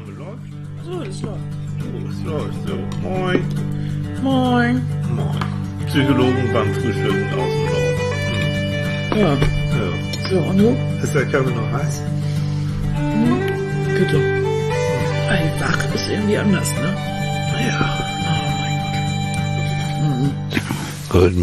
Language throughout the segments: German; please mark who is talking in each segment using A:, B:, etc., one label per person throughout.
A: Aufnahme läuft?
B: So, es läuft.
A: So, es läuft. So, moin.
B: Moin.
A: Moin. Psychologen beim Frühstücken außen laut.
B: Ja.
A: Ja.
B: So, und du?
A: Ist der Kaffee noch heiß?
B: Bitte. Ein Wach ist irgendwie anders, ne?
A: Ja.
B: Oh mein Gott.
A: Good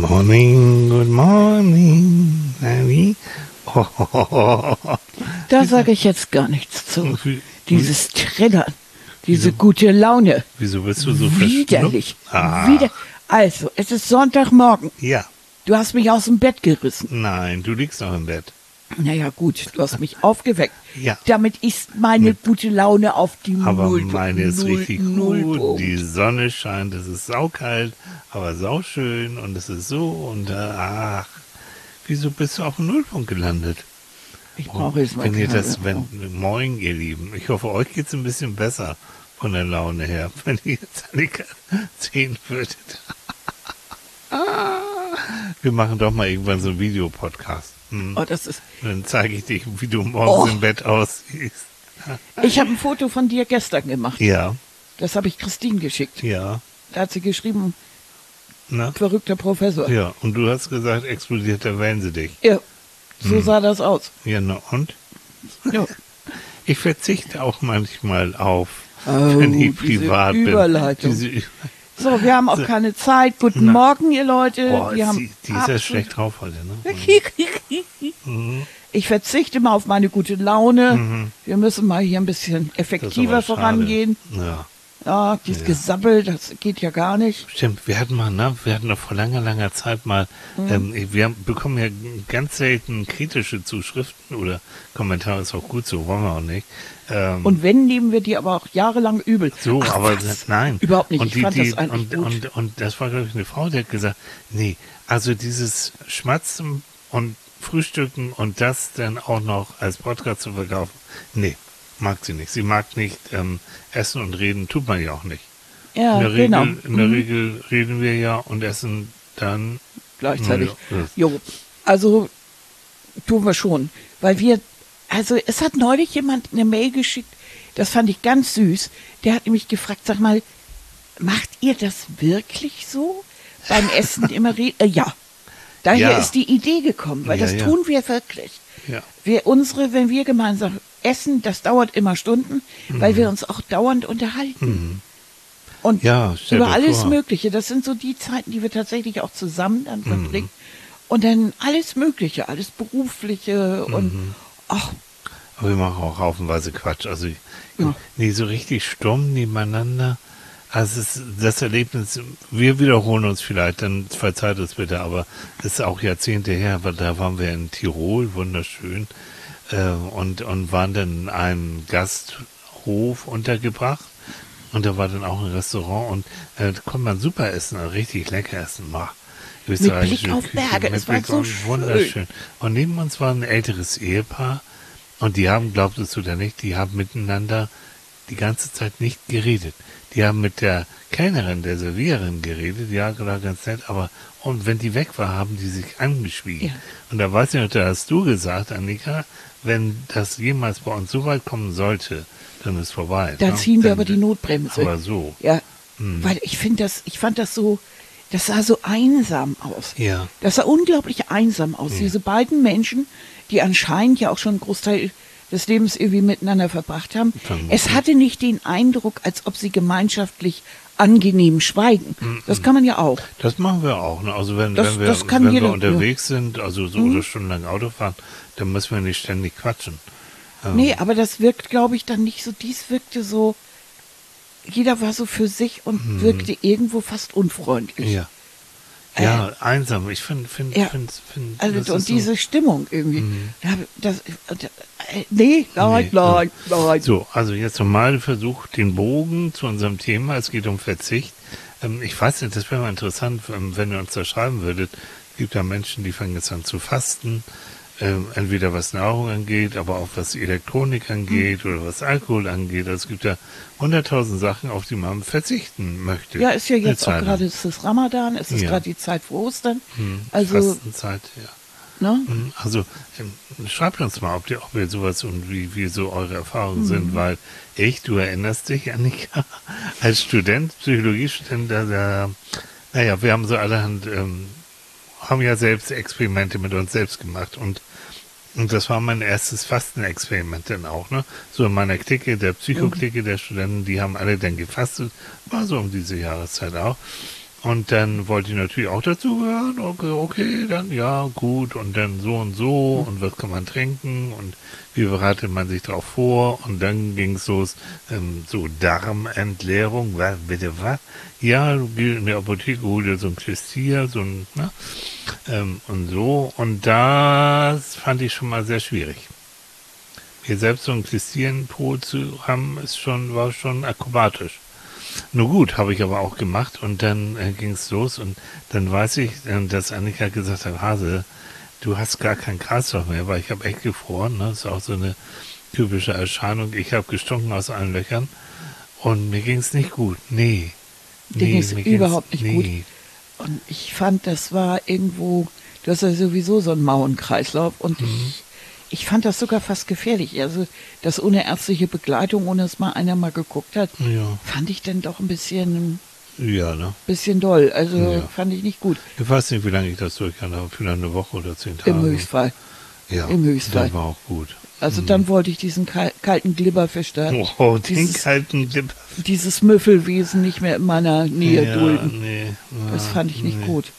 A: morning, Nanny. Oh.
B: Da sage ich jetzt gar nichts zu. Dieses Trällern, diese
A: Wieso?
B: gute Laune.
A: Wieso bist du so
B: Widerlich.
A: verschnupft?
B: Also, es ist Sonntagmorgen.
A: Ja.
B: Du hast mich aus dem Bett gerissen.
A: Nein, du liegst noch im Bett.
B: Naja, gut, du hast mich aufgeweckt.
A: Ja.
B: Damit ist meine gute Laune auf die
A: Aber
B: Null.
A: meine ist richtig gut.
B: Nullpunkt.
A: Die Sonne scheint, es ist saukalt, aber sauschön und es ist so und ach, wieso bist du auf dem Nullpunkt gelandet?
B: Ich brauche jetzt mal
A: Moin, ihr Lieben. Ich hoffe, euch geht's ein bisschen besser von der Laune her, wenn ihr jetzt Annika sehen würdet. Wir machen doch mal irgendwann so einen Videopodcast.
B: Oh, das ist.
A: Dann zeige ich dir, wie du morgens im Bett aussiehst.
B: Ich habe ein Foto von dir gestern gemacht.
A: Ja,
B: Das habe ich Christine geschickt.
A: ja.
B: Da hat sie geschrieben,
A: Na?
B: verrückter Professor.
A: Ja, und du hast gesagt, explodiert der Wellensittich.
B: Ja, so sah das aus.
A: Ja, na und?
B: Ja.
A: Ich verzichte auch manchmal auf,
B: Oh,
A: wenn ich
B: diese
A: privat bin.
B: Überleitung. So, wir haben auch keine Zeit. Guten
A: Na.
B: Morgen, ihr Leute.
A: Boah,
B: wir haben
A: die ist ja
B: absolut-
A: schlecht drauf heute, ne?
B: Ich verzichte mal auf meine gute Laune. Wir müssen mal hier ein bisschen
A: Das ist
B: effektiver
A: aber schade.
B: vorangehen.
A: Ja,
B: Ja, dieses Gesabbel, das geht ja gar nicht.
A: stimmt. Wir hatten noch vor langer Zeit mal, bekommen ja ganz selten kritische Zuschriften oder Kommentare, ist auch gut so, wollen wir auch nicht.
B: Und wenn, nehmen wir die aber auch jahrelang übel.
A: So,
B: Ach,
A: aber
B: was?
A: nein.
B: Überhaupt nicht.
A: Und
B: Ich fand das eigentlich gut.
A: und das war, glaube ich, eine Frau, die hat gesagt, nee, also dieses Schmatzen und Frühstücken und das dann auch noch als Podcast zu verkaufen, nee, mag sie nicht. Sie mag nicht essen und reden, tut man ja auch nicht.
B: Ja,
A: in der
B: genau.
A: Regel reden wir ja und essen dann
B: Gleichzeitig.
A: Ja.
B: Jo, also tun wir schon. Weil also es hat neulich jemand eine Mail geschickt, das fand ich ganz süß. Der hat nämlich gefragt, sag mal, macht ihr das wirklich so? Beim Essen immer reden? Ja. Daher
A: Ja.
B: ist die Idee gekommen, weil
A: Ja,
B: das
A: ja.
B: tun wir wirklich.
A: Ja.
B: Wenn wir gemeinsam essen, das dauert immer Stunden, weil wir uns auch dauernd unterhalten. Und
A: Ja, stell
B: über
A: dir
B: alles
A: vor.
B: Mögliche. Das sind so die Zeiten, die wir tatsächlich auch zusammen dann verbringen. Und dann alles Mögliche, alles Berufliche und ach,
A: Aber wir machen auch haufenweise Quatsch. Also
B: Ja.
A: nee, so richtig stumm nebeneinander. Also das Erlebnis, wir wiederholen uns vielleicht, dann verzeiht es bitte, aber es ist auch Jahrzehnte her, weil da waren wir in Tirol, wunderschön, und waren dann in einem Gasthof untergebracht. Und da war dann auch ein Restaurant und da konnte man super essen, also richtig lecker essen.
B: Blick auf Berge, es war so schön.
A: Wunderschön. Und neben uns war ein älteres Ehepaar und die haben, glaubtest du oder nicht, die haben miteinander die ganze Zeit nicht geredet. Die haben mit der Kellnerin, der Serviererin geredet, ja, war ganz nett, aber und wenn die weg war, haben die sich angeschwiegen.
B: Ja.
A: Und da weiß ich noch, da hast du gesagt, Annika, wenn das jemals bei uns so weit kommen sollte, dann ist vorbei.
B: da
A: ne?
B: ziehen wir
A: Dann-
B: aber die Notbremse.
A: Aber so.
B: Ja, weil ich fand das so, das sah so einsam aus.
A: Ja.
B: Das sah unglaublich einsam aus.
A: Ja.
B: Diese beiden Menschen, die anscheinend ja auch schon einen Großteil des Lebens irgendwie miteinander verbracht haben.
A: Vermutlich.
B: Es hatte nicht den Eindruck, als ob sie gemeinschaftlich angenehm schweigen. Das kann man ja auch.
A: Das machen wir auch. Ne? Also wenn
B: Das
A: wir
B: kann jeder,
A: unterwegs sind, also so oder stundenlang Auto fahren, dann müssen wir nicht ständig quatschen.
B: Nee, aber das wirkt, glaube ich, dann nicht so. Dies wirkte so, jeder war so für sich und wirkte irgendwo fast unfreundlich.
A: Ja. Ja, einsam. Ich finde,
B: Ja. Also,
A: das
B: und
A: ist so-
B: diese Stimmung irgendwie. Nein.
A: So, also jetzt nochmal Versuch, den Bogen zu unserem Thema. Es geht um Verzicht. Ich weiß nicht, das wäre mal interessant, wenn ihr uns da schreiben würdet. Es gibt ja Menschen, die fangen jetzt an zu fasten. Entweder was Nahrung angeht, aber auch was Elektronik angeht oder was Alkohol angeht. Also es gibt ja 100.000 Sachen, auf die man verzichten möchte.
B: Ja, ist ja
A: Eine
B: jetzt auch
A: Zeit lang.
B: gerade, es ist Ramadan, es ist
A: Ja.
B: gerade die Zeit vor Ostern. Also,
A: Fastenzeit, ja.
B: Ne?
A: Also schreibt uns mal, ob ihr sowas und wie so eure Erfahrungen sind, weil du erinnerst dich, Annika, als Student, Psychologiestudent, naja, wir haben so allerhand, haben ja selbst Experimente mit uns selbst gemacht und das war mein erstes Fastenexperiment dann auch, ne? So in meiner Clique, der Psychoklicke der Studenten, die haben alle dann gefastet, war so um diese Jahreszeit auch. Und dann wollte ich natürlich auch dazugehören. Okay, dann ja, gut. Und dann so und was kann man trinken und wie bereitet man sich darauf vor? Und dann ging es los, so Darmentleerung. Bitte was? Ja, du gehst in der Apotheke, hol dir so ein Klistier, so ein, ne? Und so. Und das fand ich schon mal sehr schwierig. Mir selbst so ein Klistier in den Po zu haben, war schon akrobatisch. Nur gut, habe ich aber auch gemacht und dann ging es los und dann weiß ich, dass Annika gesagt hat, Hase, du hast gar keinen Kreislauf mehr, weil ich habe echt gefroren, ne? Das ist auch so eine typische Erscheinung. Ich habe gestunken aus allen Löchern und mir ging es nicht gut. Nee.
B: Ding ist überhaupt nicht gut. Und ich fand, das war irgendwo, du hast ja sowieso so einen Mauenkreislauf und ich fand das sogar fast gefährlich. Also das ohne ärztliche Begleitung, ohne dass mal einer mal geguckt hat, fand ich dann doch ein bisschen, bisschen doll. Also fand ich nicht gut.
A: Ich weiß nicht, wie lange ich das durch kann, aber vielleicht eine Woche oder 10 Tage.
B: Im Höchstfall.
A: Ja,
B: im Höchstfall.
A: Das war auch gut.
B: Also dann wollte ich diesen kalten Glibberfisch da.
A: Oh, den kalten Glibberfisch.
B: Dieses Müffelwesen nicht mehr in meiner Nähe dulden. Nee, das fand ich nicht gut.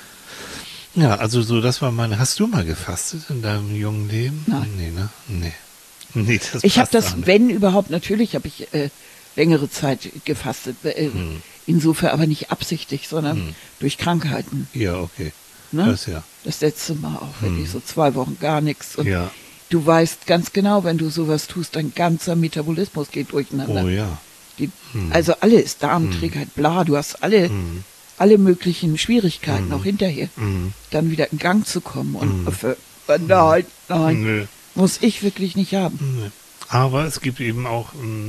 A: Ja, also so, das war meine. Hast du mal gefastet in deinem jungen Leben?
B: Nein.
A: Nee, ne? Nee, das
B: ich habe das, wenn überhaupt, natürlich habe ich längere Zeit gefastet. Insofern aber nicht absichtlich, sondern durch Krankheiten.
A: Ja, okay.
B: Ne? Das letzte Mal auch wirklich so 2 Wochen gar nichts. Und
A: ja.
B: Du weißt ganz genau, wenn du sowas tust, dein ganzer Metabolismus geht durcheinander.
A: Oh ja.
B: Also alles, Darmträgheit, bla, du hast alle möglichen Schwierigkeiten auch hinterher, dann wieder in Gang zu kommen. Und nein, muss ich wirklich nicht haben.
A: Nee. Aber es gibt eben auch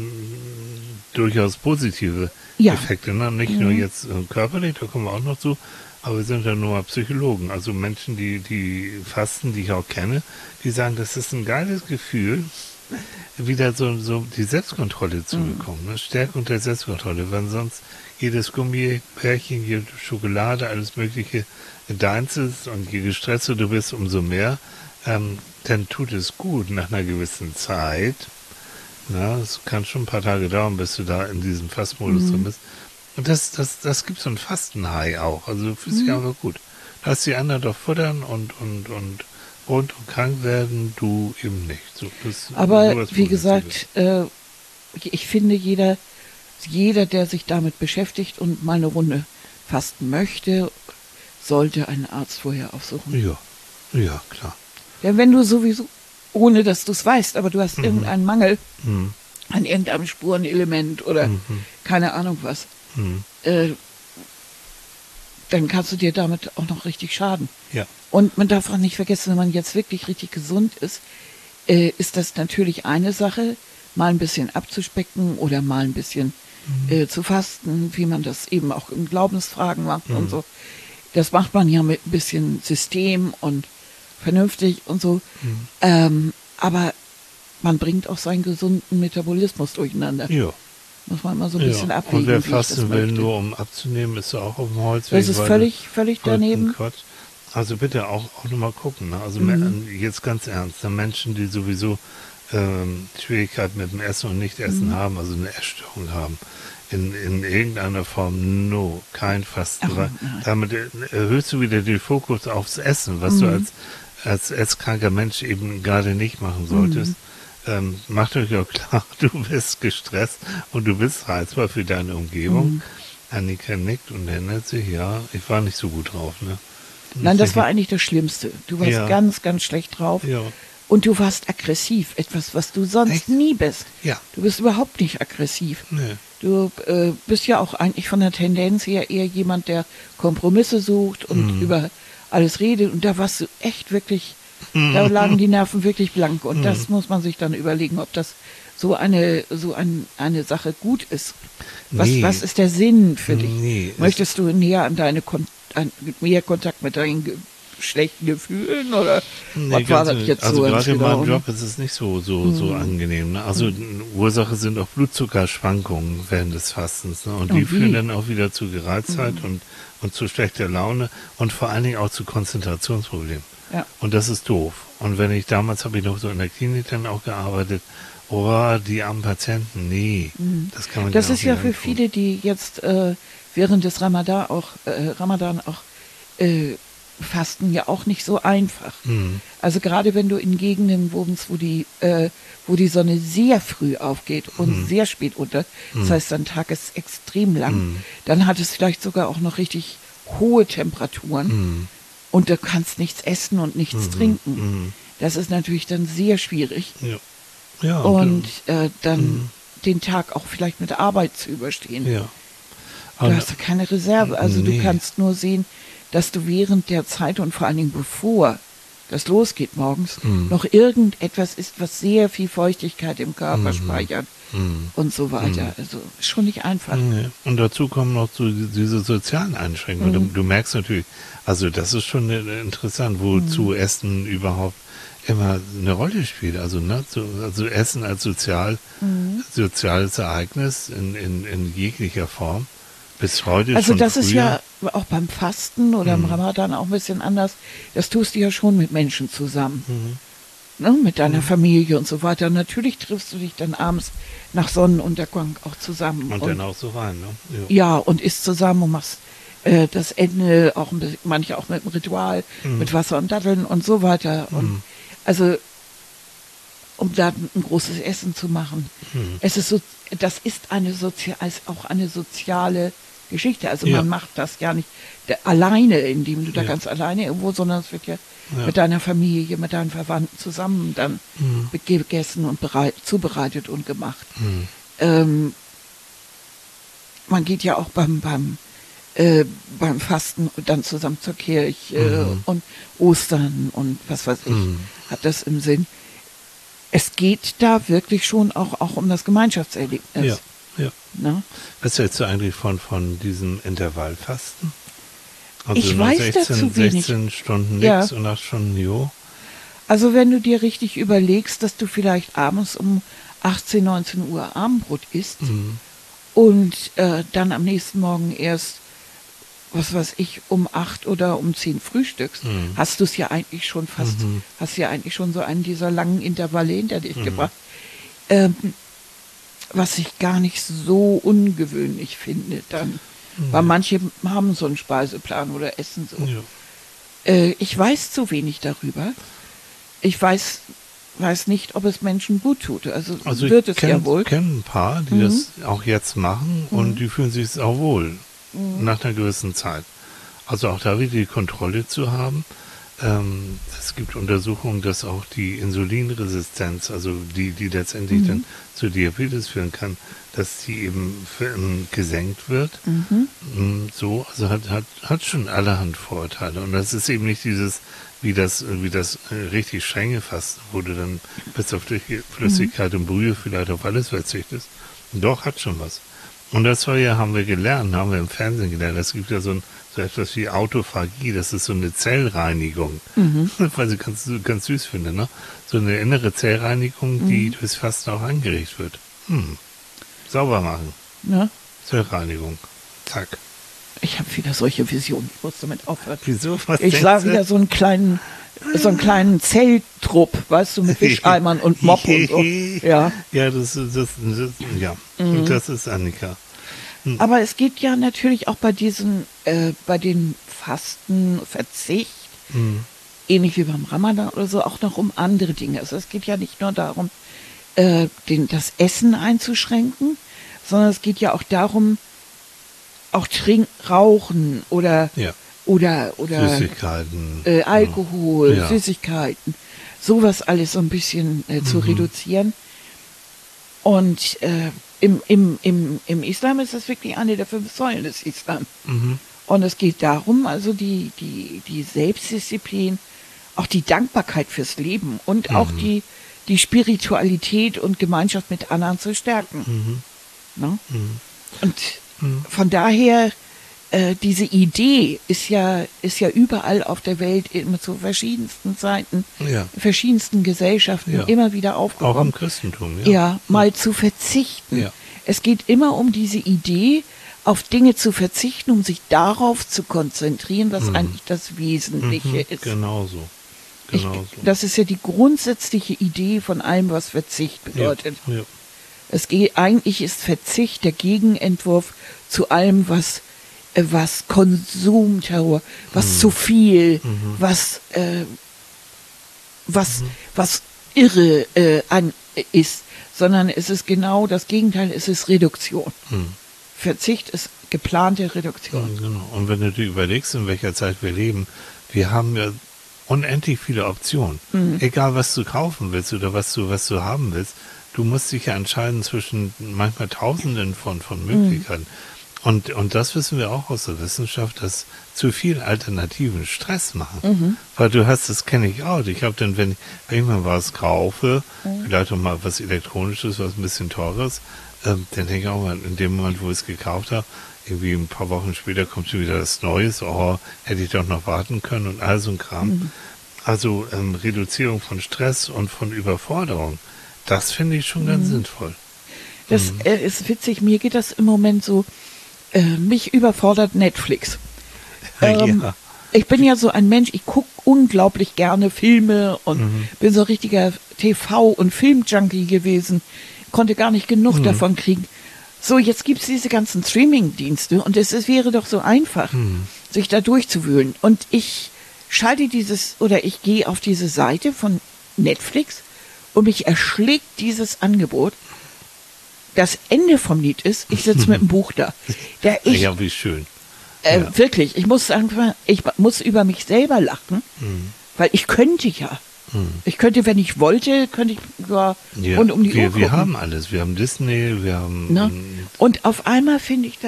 A: durchaus positive Effekte, ne? Nicht nur jetzt körperlich, da kommen wir auch noch zu, aber wir sind ja nur mal Psychologen. Also Menschen, die fasten, die ich auch kenne, die sagen, das ist ein geiles Gefühl, wieder so die Selbstkontrolle zu bekommen. Ne? Stärkung der Selbstkontrolle, wenn sonst jedes Gummibärchen, jede Schokolade, alles Mögliche deins ist und je gestresster du bist, umso mehr, dann tut es gut nach einer gewissen Zeit. Na, es kann schon ein paar Tage dauern, bis du da in diesem Fastmodus drin bist. Und das gibt so ein Fastenhigh auch. Also du fühlst dich einfach gut. Lass die anderen doch futtern und krank werden, du eben nicht. So,
B: aber wie gesagt, ich finde, jeder, der sich damit beschäftigt und mal eine Runde fasten möchte, sollte einen Arzt vorher aufsuchen.
A: Ja, klar.
B: Denn wenn du sowieso, ohne dass du es weißt, aber du hast irgendeinen Mangel an irgendeinem Spurenelement oder keine Ahnung was, dann kannst du dir damit auch noch richtig schaden.
A: Ja.
B: Und man darf auch nicht vergessen, wenn man jetzt wirklich richtig gesund ist, ist das natürlich eine Sache, mal ein bisschen abzuspecken oder mal ein bisschen zu fasten, wie man das eben auch in Glaubensfragen macht und so. Das macht man ja mit ein bisschen System und vernünftig und so. Aber man bringt auch seinen gesunden Metabolismus durcheinander.
A: Ja.
B: Muss man mal so ein bisschen abwägen.
A: Und wer fasten will, nur um abzunehmen, ist ja auch auf dem Holzweg.
B: Das ist völlig daneben.
A: Quatsch. Also bitte auch nochmal gucken. Ne? Also jetzt ganz ernst, Menschen, die sowieso Schwierigkeiten mit dem Essen und Nicht-Essen haben, also eine Essstörung haben, in irgendeiner Form, kein Fasten. Damit erhöhst du wieder den Fokus aufs Essen, was du als esskranker Mensch eben gerade nicht machen solltest. Macht euch auch klar, du bist gestresst und du bist reizbar für deine Umgebung. Annika nickt und erinnert sich, ich war nicht so gut drauf. Ne?
B: Nein, das war eigentlich das Schlimmste. Du warst ganz, ganz schlecht drauf.
A: Ja.
B: Und du warst aggressiv, etwas, was du sonst nie bist.
A: Ja.
B: Du bist überhaupt nicht aggressiv.
A: Nee.
B: Du bist ja auch eigentlich von der Tendenz her eher jemand, der Kompromisse sucht und über alles redet. Und da warst du echt wirklich, da lagen die Nerven wirklich blank. Und das muss man sich dann überlegen, ob das so eine Sache gut ist. Was ist der Sinn für dich?
A: Nee,
B: Möchtest du näher an mehr Kontakt mit deinen schlechten Gefühlen oder
A: Nee,
B: was war
A: ganz,
B: das jetzt
A: also
B: so?
A: gerade in
B: genau?
A: meinem Job ist es nicht so angenehm. Ne? Also Ursache sind auch Blutzuckerschwankungen während des Fastens. Ne? Und die
B: Und wie?
A: führen dann auch wieder zu Gereiztheit und zu schlechter Laune und vor allen Dingen auch zu Konzentrationsproblemen.
B: Ja.
A: Und das ist doof. Und wenn ich damals habe ich noch so in der Klinik dann auch gearbeitet, oh, die armen Patienten, nee, das kann man
B: Das
A: denen
B: ist
A: auch
B: ja
A: nicht
B: für
A: antun.
B: viele, die jetzt während des Ramadan auch fasten, ja auch nicht so einfach. Also gerade wenn du in Gegenden wohnst, wo die Sonne sehr früh aufgeht und sehr spät unter, das heißt, dein Tag ist extrem lang, dann hat es vielleicht sogar auch noch richtig hohe Temperaturen und du kannst nichts essen und nichts trinken. Das ist natürlich dann sehr schwierig.
A: Ja. Ja,
B: Und dann den Tag auch vielleicht mit Arbeit zu überstehen.
A: ja.
B: Du
A: Und-
B: hast ja keine Reserve. Also
A: Nee.
B: du kannst nur sehen, dass du während der Zeit und vor allen Dingen bevor das losgeht morgens, noch irgendetwas ist, was sehr viel Feuchtigkeit im Körper speichert und so weiter. Also ist schon nicht einfach.
A: Nee. Und dazu kommen noch so diese sozialen Einschränkungen. Du merkst natürlich, also das ist schon interessant, wozu Essen überhaupt immer eine Rolle spielt. Also, ne, also Essen als soziales Ereignis in jeglicher Form. Bis heute
B: Also
A: schon
B: das ist
A: früher.
B: ja auch beim Fasten oder im Ramadan auch ein bisschen anders. Das tust du ja schon mit Menschen zusammen. Ne, mit deiner Familie und so weiter. Natürlich triffst du dich dann abends nach Sonnenuntergang auch zusammen.
A: Und dann auch so rein, ne?
B: Ja, und isst zusammen und machst das Ende auch ein bisschen, manche auch mit einem Ritual, mit Wasser und Datteln und so weiter. Und also um da ein großes Essen zu machen. Es ist so, das ist auch eine soziale Geschichte. Also
A: Ja.
B: man macht das ja nicht alleine, indem du da
A: Ja.
B: ganz alleine irgendwo, sondern es wird ja,
A: Ja.
B: mit deiner Familie, mit deinen Verwandten zusammen dann gegessen und zubereitet und gemacht. Man geht ja auch beim Fasten dann zusammen zur Kirche und Ostern und was weiß ich, hat das im Sinn. Es geht da wirklich schon auch um das Gemeinschaftserlebnis.
A: Ja, ja.
B: Ne?
A: Was hältst du eigentlich von diesem Intervallfasten? Also
B: Ich
A: nur
B: weiß dazu wenig.
A: 16 Stunden
B: Ja.
A: nix und 8 Stunden jo.
B: Also wenn du dir richtig überlegst, dass du vielleicht abends um 18, 19 Uhr Abendbrot isst und dann am nächsten Morgen erst, was weiß ich, um 8 oder um 10 frühstückst, hast du es ja eigentlich schon fast, hast ja eigentlich schon so einen dieser langen Intervalle hinter dich gebracht. Was ich gar nicht so ungewöhnlich finde dann. Weil manche haben so einen Speiseplan oder essen so.
A: Ja.
B: Ich weiß zu wenig darüber. Ich weiß nicht, ob es Menschen gut tut. Also wird es ja wohl.
A: Ich kenne ein paar, die das auch jetzt machen und die fühlen sich auch wohl nach einer gewissen Zeit. Also auch da wieder die Kontrolle zu haben. Es gibt Untersuchungen, dass auch die Insulinresistenz, also die letztendlich dann zu Diabetes führen kann, dass die eben gesenkt wird. So, also hat schon allerhand Vorteile. Und das ist eben nicht dieses, wie das richtig strenge Fasten, wo du dann bis auf Flüssigkeit und Brühe vielleicht auf alles verzichtest. Doch, hat schon was. Und das haben wir gelernt, haben wir im Fernsehen gelernt. Es gibt ja so etwas wie Autophagie, das ist so eine Zellreinigung. Weil ich ganz süß finde, ne? So eine innere Zellreinigung, die durchs Fasten auch angeregt wird. Sauber machen.
B: Ne?
A: Zellreinigung. Zack.
B: Ich habe wieder solche Visionen. Ich muss damit aufhören.
A: Wieso? Was
B: Ich sah
A: denkst du?
B: wieder so einen kleinen Zelttrupp, weißt du, mit Wischeimern und Mopp und so. Ja.
A: Ja, das ist Annika.
B: Aber es geht ja natürlich auch bei den Fastenverzicht, ähnlich wie beim Ramadan oder so, auch noch um andere Dinge. Also es geht ja nicht nur darum, das Essen einzuschränken, sondern es geht ja auch darum, auch Rauchen oder
A: Ja.
B: Süßigkeiten,
A: Süßigkeiten.
B: Alkohol,
A: Ja.
B: Süßigkeiten, sowas alles so ein bisschen zu reduzieren. Und im Islam ist das wirklich eine der 5 Säulen des Islam. Und es geht darum, also die Selbstdisziplin, auch die Dankbarkeit fürs Leben und auch die Spiritualität und Gemeinschaft mit anderen zu stärken. Ne? Und von daher diese Idee ist ja überall auf der Welt immer zu verschiedensten Zeiten,
A: Ja.
B: verschiedensten Gesellschaften
A: Ja.
B: immer wieder
A: Auch
B: aufgekommen.
A: im Christentum,
B: Ja, mal zu verzichten.
A: Ja.
B: Es geht immer um diese Idee, auf Dinge zu verzichten, um sich darauf zu konzentrieren, was eigentlich das Wesentliche ist.
A: Genau so.
B: Das ist ja die grundsätzliche Idee von allem, was Verzicht bedeutet.
A: Ja.
B: Eigentlich ist Verzicht der Gegenentwurf zu allem, was Konsumterror, was zu viel, was irre ist, sondern es ist genau das Gegenteil, es ist Reduktion. Verzicht ist geplante Reduktion.
A: Genau. Und wenn du dir überlegst, in welcher Zeit wir leben, wir haben ja unendlich viele Optionen. Egal, was du kaufen willst oder was du haben willst, du musst dich ja entscheiden zwischen manchmal Tausenden von Möglichkeiten. Und das wissen wir auch aus der Wissenschaft, dass zu viel Alternativen Stress machen. Weil du hast, das kenne ich auch. Ich habe dann, wenn ich mal was kaufe, vielleicht auch mal was Elektronisches, was ein bisschen teures, dann denke ich auch mal, in dem Moment, wo ich es gekauft habe, irgendwie ein paar Wochen später kommt schon wieder das Neues, oh, hätte ich doch noch warten können und all so ein Kram. Also Reduzierung von Stress und von Überforderung, das finde ich schon ganz sinnvoll.
B: Das ist witzig, mir geht das im Moment so, mich überfordert Netflix.
A: Ja.
B: Ich bin ja so ein Mensch, ich gucke unglaublich gerne Filme und bin so ein richtiger TV- und Filmjunkie gewesen, konnte gar nicht genug davon kriegen. So, jetzt gibt's diese ganzen Streaming-Dienste und es wäre doch so einfach, sich da durchzuwühlen. Und ich schalte ich gehe auf diese Seite von Netflix und mich erschlägt dieses Angebot. Das Ende vom Lied ist, ich sitze mit einem Buch da.
A: Ja, wie schön. Ja.
B: Wirklich, ich muss über mich selber lachen, weil ich könnte ja. Ich könnte, wenn ich wollte, rund um die Uhr gucken.
A: Wir haben alles. Wir haben Disney, wir haben...
B: Ne? Und auf einmal finde ich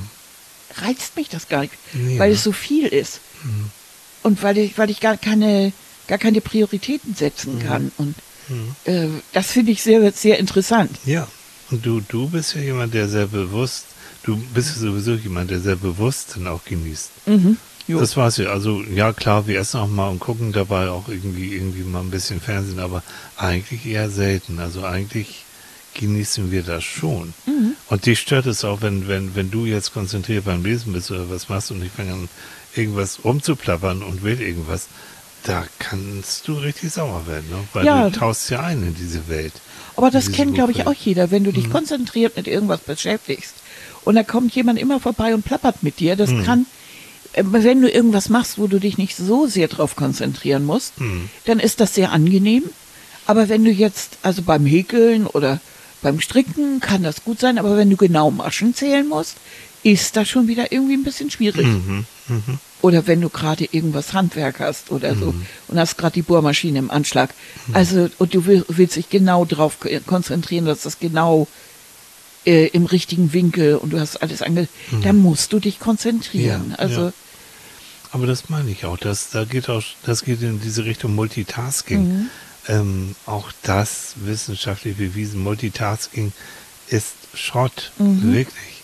B: reizt mich das gar nicht, weil es so viel ist. Und weil ich gar keine Prioritäten setzen kann. Und das finde ich sehr, sehr interessant.
A: Ja, und du bist ja jemand, der sehr bewusst, du bist ja sowieso jemand, der sehr bewusst dann auch genießt. Das war's ja. Also, ja klar, wir essen auch mal und gucken dabei auch irgendwie mal ein bisschen Fernsehen, aber eigentlich eher selten. Also eigentlich genießen wir das schon. Und dich stört es auch, wenn du jetzt konzentriert beim Lesen bist oder was machst und ich fange an, irgendwas rumzuplappern und will irgendwas, da kannst du richtig sauer werden, ne? Weil du tauchst ja ein in diese Welt.
B: Aber das kennt, glaube ich, auch jeder, wenn du dich konzentriert mit irgendwas beschäftigst und da kommt jemand immer vorbei und plappert mit dir, das kann, wenn du irgendwas machst, wo du dich nicht so sehr drauf konzentrieren musst, dann ist das sehr angenehm. Aber wenn du jetzt, also beim Häkeln oder beim Stricken kann das gut sein, aber wenn du genau Maschen zählen musst, ist das schon wieder irgendwie ein bisschen schwierig. Oder wenn du gerade irgendwas Handwerk hast oder so und hast gerade die Bohrmaschine im Anschlag. Also, und du willst dich genau drauf konzentrieren, dass das genau im richtigen Winkel und du hast alles dann musst du dich konzentrieren.
A: Ja,
B: also.
A: Ja. Aber das meine ich auch. Das geht in diese Richtung Multitasking. Auch das wissenschaftlich bewiesen. Multitasking ist Schrott. Wirklich.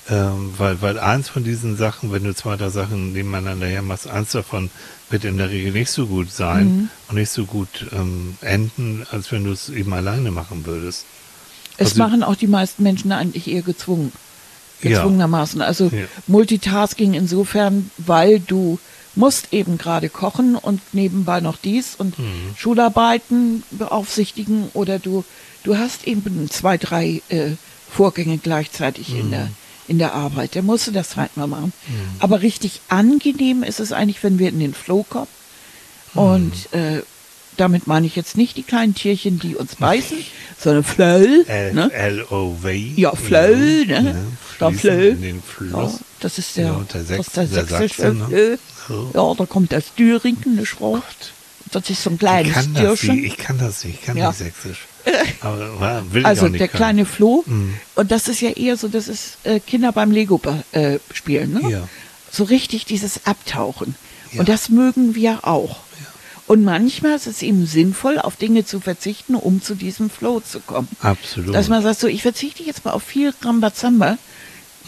A: Weil eins von diesen Sachen, wenn du 2, 3 Sachen nebeneinander her machst, eins davon wird in der Regel nicht so gut sein und nicht so gut enden, als wenn du es eben alleine machen würdest.
B: Es machen auch die meisten Menschen eigentlich eher gezwungenermaßen. Also Multitasking insofern, weil du musst eben gerade kochen und nebenbei noch dies und Schularbeiten beaufsichtigen oder du hast eben 2, 3 Vorgänge gleichzeitig in der Arbeit. Der musste das halt mal machen. Aber richtig angenehm ist es eigentlich, wenn wir in den Flow kommen. Und damit meine ich jetzt nicht die kleinen Tierchen, die uns beißen, sondern Flow. Ne?
A: L-O-W.
B: Ja, Flow. Ne? Ja, Flow.
A: In den Fluss.
B: Ja, das ist der
A: sächsische
B: Flow. Ja, da kommt das Dürringen, nicht wahr? Das ist so ein kleines Tierchen.
A: Ich kann das nicht, ich kann nicht sächsisch. Aber will ich
B: also
A: auch nicht
B: der
A: können.
B: kleine Floh, und das ist ja eher so, das ist Kinder beim Lego spielen, ne?
A: Ja.
B: So richtig dieses Abtauchen. Und das mögen wir auch.
A: Ja.
B: Und manchmal ist es eben sinnvoll, auf Dinge zu verzichten, um zu diesem Flow zu kommen.
A: Absolut.
B: Dass man sagt, so, ich verzichte jetzt mal auf viel Rambazamba,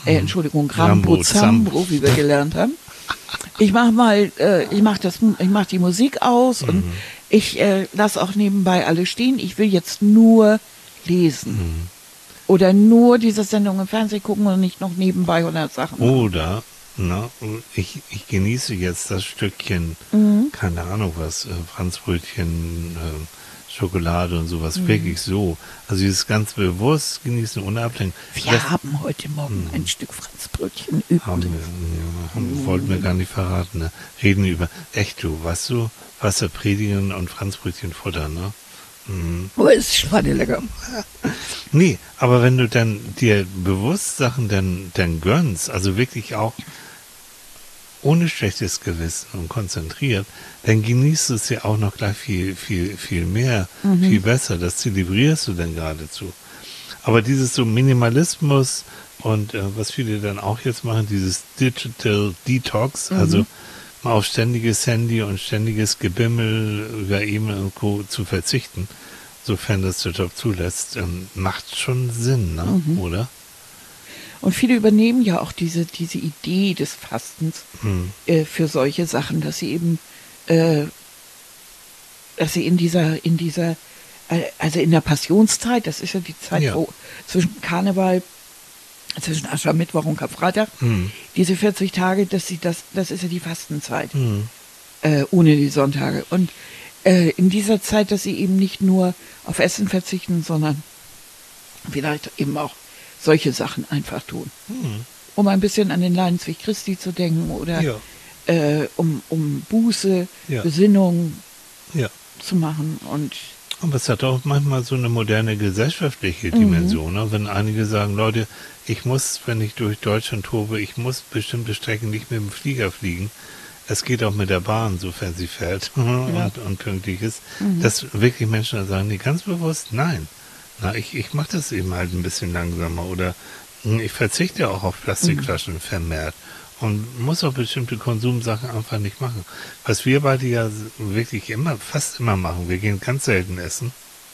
B: Entschuldigung, Rambo Zambro, wie wir gelernt haben. Ich mach die Musik aus und ich lasse auch nebenbei alles stehen. Ich will jetzt nur lesen. Oder nur diese Sendung im Fernsehen gucken und nicht noch nebenbei 100 Sachen machen.
A: Oder, ich genieße jetzt das Stückchen, keine Ahnung was, Franzbrötchen, Schokolade und sowas, wirklich so. Also dieses ganz bewusst genießen, ohne Ablenkung.
B: Wir haben heute Morgen ein Stück Franzbrötchen
A: Wollten wir gar nicht verraten, ne? Reden über, echt du, weißt du, Wasser predigen und Franzbrötchen futtern, ne?
B: Oh, ist schweinelecker.
A: Nee, aber wenn du dann dir bewusst Sachen dann gönnst, also wirklich auch ohne schlechtes Gewissen und konzentriert, dann genießt du es ja auch noch gleich viel mehr, viel besser. Das zelebrierst du dann geradezu. Aber dieses so Minimalismus und was viele dann auch jetzt machen, dieses Digital Detox, also mal auf ständiges Handy und ständiges Gebimmel über E-Mail und Co. zu verzichten, sofern das der Job zulässt, macht schon Sinn, ne? Oder?
B: Und viele übernehmen ja auch diese Idee des Fastens für solche Sachen, dass sie eben, dass sie in der Passionszeit, das ist ja die Zeit, wo zwischen Karneval, zwischen Aschermittwoch und Karfreitag, diese 40 Tage, das ist ja die Fastenzeit, ohne die Sonntage. Und in dieser Zeit, dass sie eben nicht nur auf Essen verzichten, sondern vielleicht eben auch solche Sachen einfach tun. Um ein bisschen an den Leidensweg Christi zu denken oder um Buße, Besinnung zu machen.
A: Aber es hat auch manchmal so eine moderne gesellschaftliche Dimension, ne? Wenn einige sagen, Leute, ich muss, wenn ich durch Deutschland tobe, ich muss bestimmte Strecken nicht mit dem Flieger fliegen. Es geht auch mit der Bahn, sofern sie fährt und pünktlich ist. Dass wirklich Menschen dann sagen, nee, ganz bewusst, nein. Ich mache das eben halt ein bisschen langsamer oder ich verzichte auch auf Plastikflaschen vermehrt und muss auch bestimmte Konsumsachen einfach nicht machen. Was wir beide ja wirklich fast immer machen, wir gehen ganz selten essen.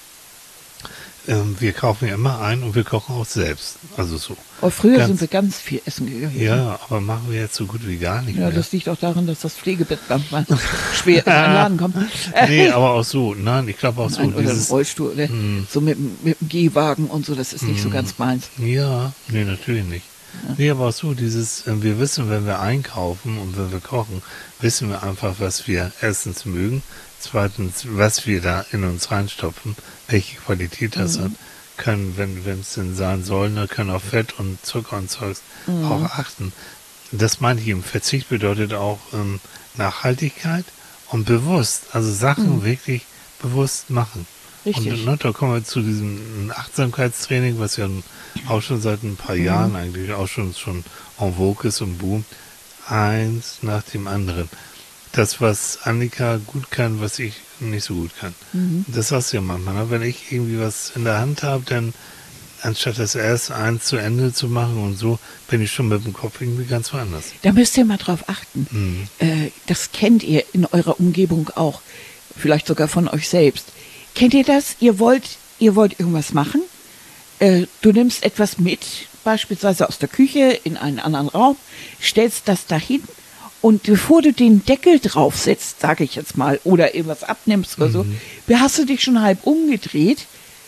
A: Wir kaufen ja immer ein und wir kochen auch selbst. Also so.
B: Aber früher sind wir ganz viel essen gegangen.
A: Ja, aber machen wir jetzt so gut wie gar nicht mehr.
B: Ja, das liegt auch daran, dass das Pflegebett manchmal schwer in den Laden kommt.
A: Nee, aber auch so. Nein, ich glaube auch so.
B: Oder im Rollstuhl oder so mit dem Gehwagen und so, das ist nicht so ganz meins.
A: Ja, nee, natürlich nicht. Ja. Nee, aber auch so, wir wissen, wenn wir einkaufen und wenn wir kochen, wissen wir einfach, was wir erstens mögen, zweitens, was wir da in uns reinstopfen, welche Qualität das hat, können, wenn es denn sein soll, ne, können auf Fett und Zucker und Zeugs auch achten. Das meine ich eben, Verzicht bedeutet auch Nachhaltigkeit und bewusst, also Sachen wirklich bewusst machen.
B: Richtig.
A: Und da kommen wir zu diesem Achtsamkeitstraining, was ja auch schon seit ein paar Jahren eigentlich auch schon en vogue ist und boomt. Eins nach dem anderen. Das, was Annika gut kann, was ich nicht so gut kann. Das sagst du ja manchmal. Ne? Wenn ich irgendwie was in der Hand habe, dann anstatt das erst eins zu Ende zu machen und so, bin ich schon mit dem Kopf irgendwie ganz woanders.
B: Da müsst ihr mal drauf achten. Das kennt ihr in eurer Umgebung auch. Vielleicht sogar von euch selbst. Kennt ihr das? Ihr wollt irgendwas machen. Du nimmst etwas mit, beispielsweise aus der Küche in einen anderen Raum, stellst das dahin und bevor du den Deckel draufsetzt, sage ich jetzt mal, oder irgendwas abnimmst oder so, hast du dich schon halb umgedreht,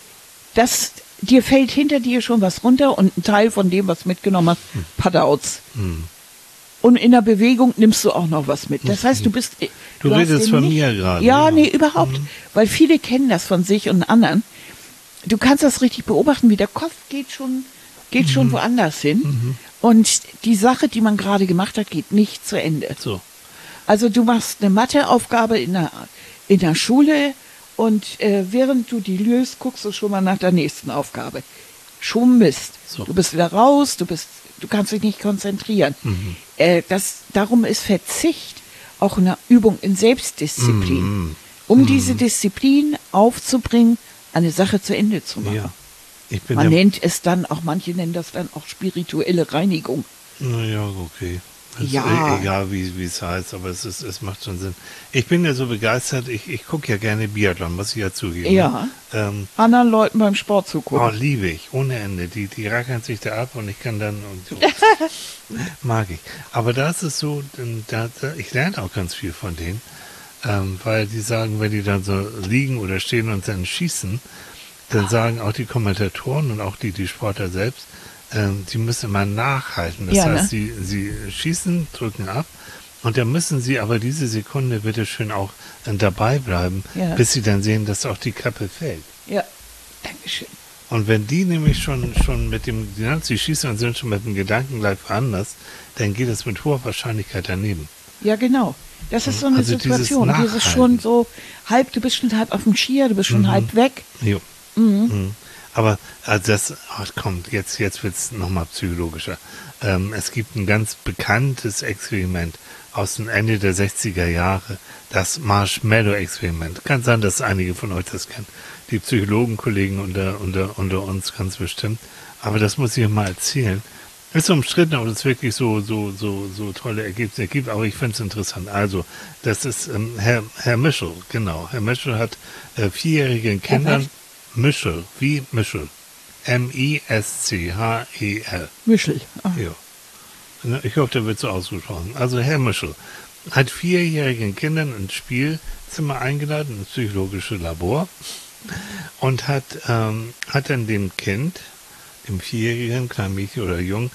B: dir fällt hinter dir schon was runter und ein Teil von dem, was mitgenommen hast, padauz. Und in der Bewegung nimmst du auch noch was mit. Das heißt, du
A: redest von mir gerade.
B: Ja, nee, überhaupt. Weil viele kennen das von sich und anderen. Du kannst das richtig beobachten, wie der Kopf geht schon woanders hin. Und die Sache, die man gerade gemacht hat, geht nicht zu Ende.
A: So.
B: Also du machst eine Matheaufgabe in der Schule und während du die löst, guckst du schon mal nach der nächsten Aufgabe. Schon Mist. So. Du bist wieder raus, du kannst dich nicht konzentrieren. Darum ist Verzicht auch eine Übung in Selbstdisziplin. Um diese Disziplin aufzubringen, eine Sache zu Ende zu machen.
A: Ja.
B: Manche nennen das dann auch spirituelle Reinigung.
A: Naja, okay.
B: Ja.
A: Egal wie es heißt, aber es macht schon Sinn. Ich bin ja so begeistert, ich gucke ja gerne Biathlon, muss ich ja zugeben.
B: Ja.
A: Ne?
B: Anderen Leuten beim Sport zugucken.
A: Liebe ich, ohne Ende. Die rackern sich da ab und ich kann dann und so. Mag ich. Aber da ist es so, ich lerne auch ganz viel von denen, weil die sagen, wenn die dann so liegen oder stehen und dann schießen, dann sagen auch die Kommentatoren und auch die Sportler selbst, die müssen immer nachhalten. Das heißt, sie schießen, drücken ab und dann müssen sie aber diese Sekunde bitte schön auch dabei bleiben, bis sie dann sehen, dass auch die Kappe fällt.
B: Ja, Dankeschön.
A: Und wenn die nämlich schon mit dem, sie schießen und sind schon mit dem Gedanken gleich woanders, dann geht es mit hoher Wahrscheinlichkeit daneben.
B: Ja, genau. Das ist so eine
A: Also
B: Situation. Dieses schon so halb, du bist schon halb auf dem Skier, du bist schon halb weg.
A: Jo. Aber also kommt, jetzt wird es nochmal psychologischer. Es gibt ein ganz bekanntes Experiment aus dem Ende der 60er Jahre, das Marshmallow-Experiment. Kann sein, dass einige von euch das kennen. Die Psychologenkollegen unter uns ganz bestimmt. Aber das muss ich mal erzählen. Ist umstritten, ob es wirklich so tolle Ergebnisse gibt, aber ich finde es interessant. Also, das ist Herr Mischel, genau. Herr Mischel hat 4-jährigen Kindern Mischel, wie Mischel. Mischel.
B: Mischel. Ah.
A: Ja. Ich hoffe, der wird so ausgesprochen. Also Herr Mischel hat 4-jährigen Kindern ins Spielzimmer eingeladen, ins psychologische Labor, und hat dann dem Kind, dem 4-jährigen, kleinen Mädchen oder Jungen,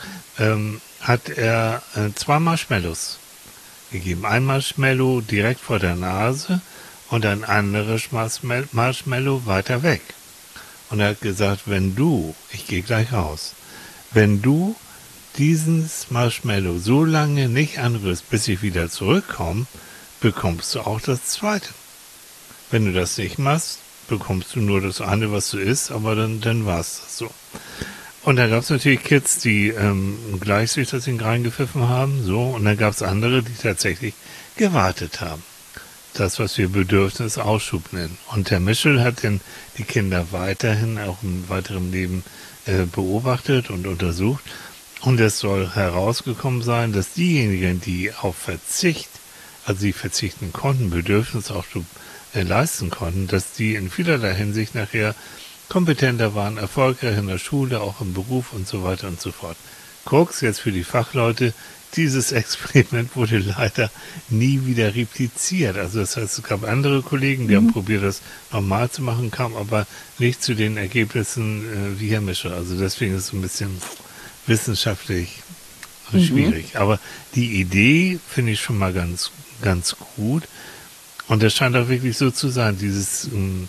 A: hat er 2 Marshmallows gegeben. Ein Marshmallow direkt vor der Nase und ein anderes Marshmallow weiter weg. Und er hat gesagt, ich gehe gleich raus, wenn du dieses Marshmallow so lange nicht anrührst, bis ich wieder zurückkomme, bekommst du auch das zweite. Wenn du das nicht machst, bekommst du nur das eine, was du isst, aber dann war es das so. Und da gab es natürlich Kids, die gleich sich das Ding reingepfiffen haben, so, und dann gab es andere, die tatsächlich gewartet haben. Das, was wir Bedürfnisausschub nennen. Und Herr Mischel hat dann die Kinder weiterhin auch im weiteren Leben beobachtet und untersucht. Und es soll herausgekommen sein, dass diejenigen, die auf Verzicht, also die verzichten konnten, Bedürfnisausschub leisten konnten, dass die in vielerlei Hinsicht nachher kompetenter waren, erfolgreich in der Schule, auch im Beruf und so weiter und so fort. Krux jetzt für die Fachleute, dieses Experiment wurde leider nie wieder repliziert. Also das heißt, es gab andere Kollegen, die haben probiert, das normal zu machen, kam aber nicht zu den Ergebnissen wie Herr Mischer. Also deswegen ist es ein bisschen wissenschaftlich schwierig. Aber die Idee finde ich schon mal ganz, ganz gut. Und das scheint auch wirklich so zu sein, dieses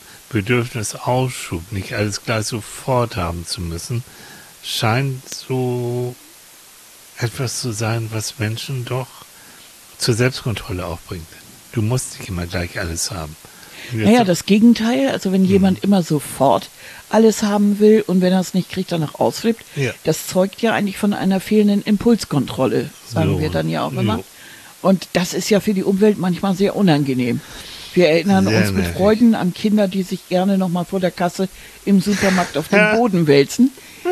A: Bedürfnisausschub, nicht alles gleich sofort haben zu müssen, scheint so etwas zu sein, was Menschen doch zur Selbstkontrolle aufbringt. Du musst nicht immer gleich alles haben.
B: Naja, das Gegenteil, also wenn jemand immer sofort alles haben will und wenn er es nicht kriegt, danach ausflippt, das zeugt ja eigentlich von einer fehlenden Impulskontrolle, sagen wir dann ja auch immer. Und das ist ja für die Umwelt manchmal sehr unangenehm. Wir erinnern uns mit Freuden an Kinder, die sich gerne nochmal vor der Kasse im Supermarkt auf den Boden wälzen.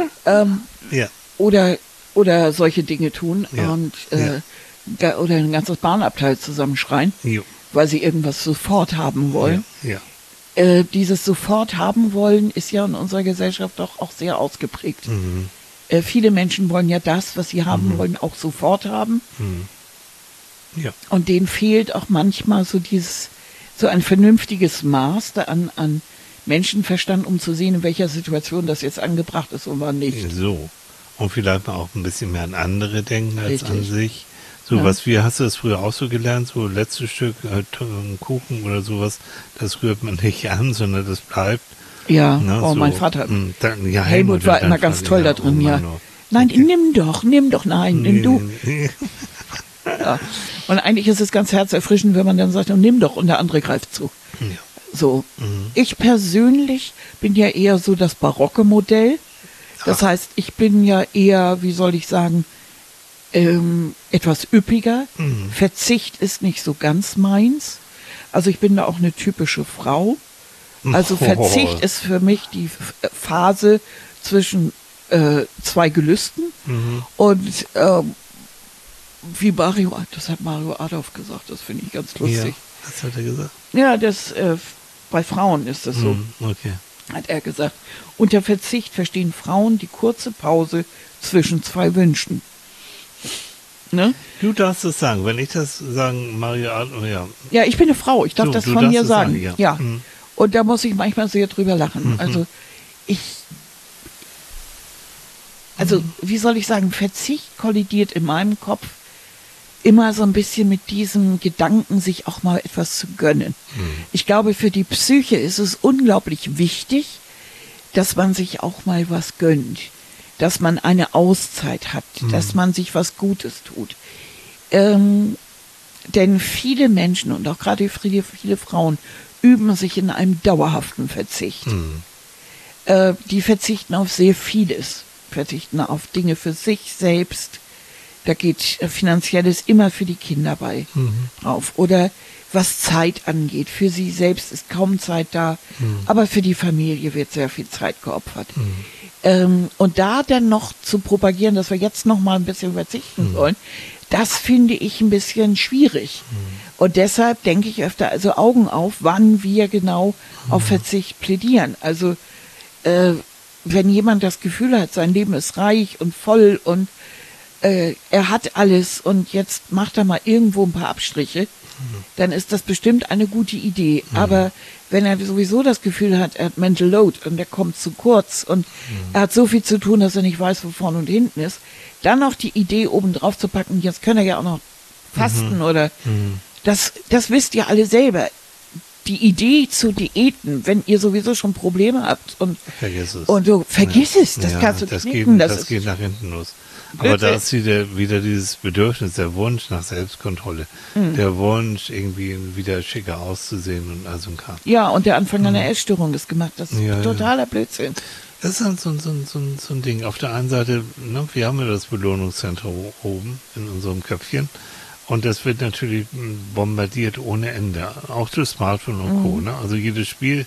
B: Oder solche Dinge tun und oder ein ganzes Bahnabteil zusammenschreien, weil sie irgendwas sofort haben wollen. Dieses sofort haben wollen ist ja in unserer Gesellschaft doch auch sehr ausgeprägt. Viele Menschen wollen ja das, was sie haben wollen, auch sofort haben. Und denen fehlt auch manchmal so ein vernünftiges Maß an Menschenverstand, um zu sehen, in welcher Situation das jetzt angebracht ist und wann nicht.
A: So. Und vielleicht mal auch ein bisschen mehr an andere denken als an sich. So hast du das früher auch so gelernt, so letztes Stück Kuchen oder sowas, das rührt man nicht an, sondern das bleibt.
B: Ja, mein Vater. Helmut war immer ganz toll da drin, Nein, nimm doch, nein, nimm du. Ja. Und eigentlich ist es ganz herzerfrischend, wenn man dann sagt, nimm doch und der andere greift zu. So. Ich persönlich bin ja eher so das barocke Modell. Das heißt, ich bin ja eher, wie soll ich sagen, etwas üppiger. Verzicht ist nicht so ganz meins. Also ich bin da auch eine typische Frau. Also Verzicht ist für mich die Phase zwischen 2 Gelüsten. Und wie Mario, das hat Mario Adolf gesagt, das finde ich ganz lustig.
A: Ja, was hat er gesagt?
B: Ja, das, bei Frauen ist das so,
A: Okay.
B: hat er gesagt. Unter Verzicht verstehen Frauen die kurze Pause zwischen zwei Wünschen. Ne?
A: Du darfst es sagen. Wenn ich das sagen, Mario Adolf, ja.
B: Ja, ich bin eine Frau, ich darf
A: Du
B: das
A: darfst
B: von mir
A: es
B: sagen.
A: sagen, ja.
B: Ja.
A: Mhm.
B: Und da muss ich manchmal sehr drüber lachen. Also, wie soll ich sagen, Verzicht kollidiert in meinem Kopf immer so ein bisschen mit diesem Gedanken, sich auch mal etwas zu gönnen. Ich glaube, für die Psyche ist es unglaublich wichtig, dass man sich auch mal was gönnt, dass man eine Auszeit hat, dass man sich was Gutes tut. Denn viele Menschen und auch gerade viele Frauen üben sich in einem dauerhaften Verzicht. Die verzichten auf sehr vieles, verzichten auf Dinge für sich selbst. Da geht Finanzielles immer für die Kinder bei drauf. Oder was Zeit angeht, für sie selbst ist kaum Zeit da, aber für die Familie wird sehr viel Zeit geopfert. Und da dann noch zu propagieren, dass wir jetzt noch mal ein bisschen verzichten sollen, das finde ich ein bisschen schwierig. Und deshalb denke ich öfter, also Augen auf, wann wir genau auf Verzicht plädieren. Also wenn jemand das Gefühl hat, sein Leben ist reich und voll und er hat alles und jetzt macht er mal irgendwo ein paar Abstriche, dann ist das bestimmt eine gute Idee. Aber wenn er sowieso das Gefühl hat, er hat Mental Load und er kommt zu kurz und er hat so viel zu tun, dass er nicht weiß, wo vorne und hinten ist, dann noch die Idee oben drauf zu packen, jetzt können er ja auch noch fasten oder das wisst ihr alle selber. Die Idee zu Diäten, wenn ihr sowieso schon Probleme habt und
A: vergiss es.
B: Und du vergiss es, das kannst du knicken.
A: Das geht nach hinten los. Aber da ist wieder dieses Bedürfnis, der Wunsch nach Selbstkontrolle, der Wunsch, irgendwie wieder schicker auszusehen und all so ein Kram.
B: Ja, und der Anfang einer Essstörung ist gemacht. Das ist totaler Blödsinn.
A: Das ist halt so ein Ding. Auf der einen Seite, ne, wir haben ja das Belohnungszentrum oben in unserem Köpfchen. Und das wird natürlich bombardiert ohne Ende. Auch durch Smartphone und Co. Ne? Also jedes Spiel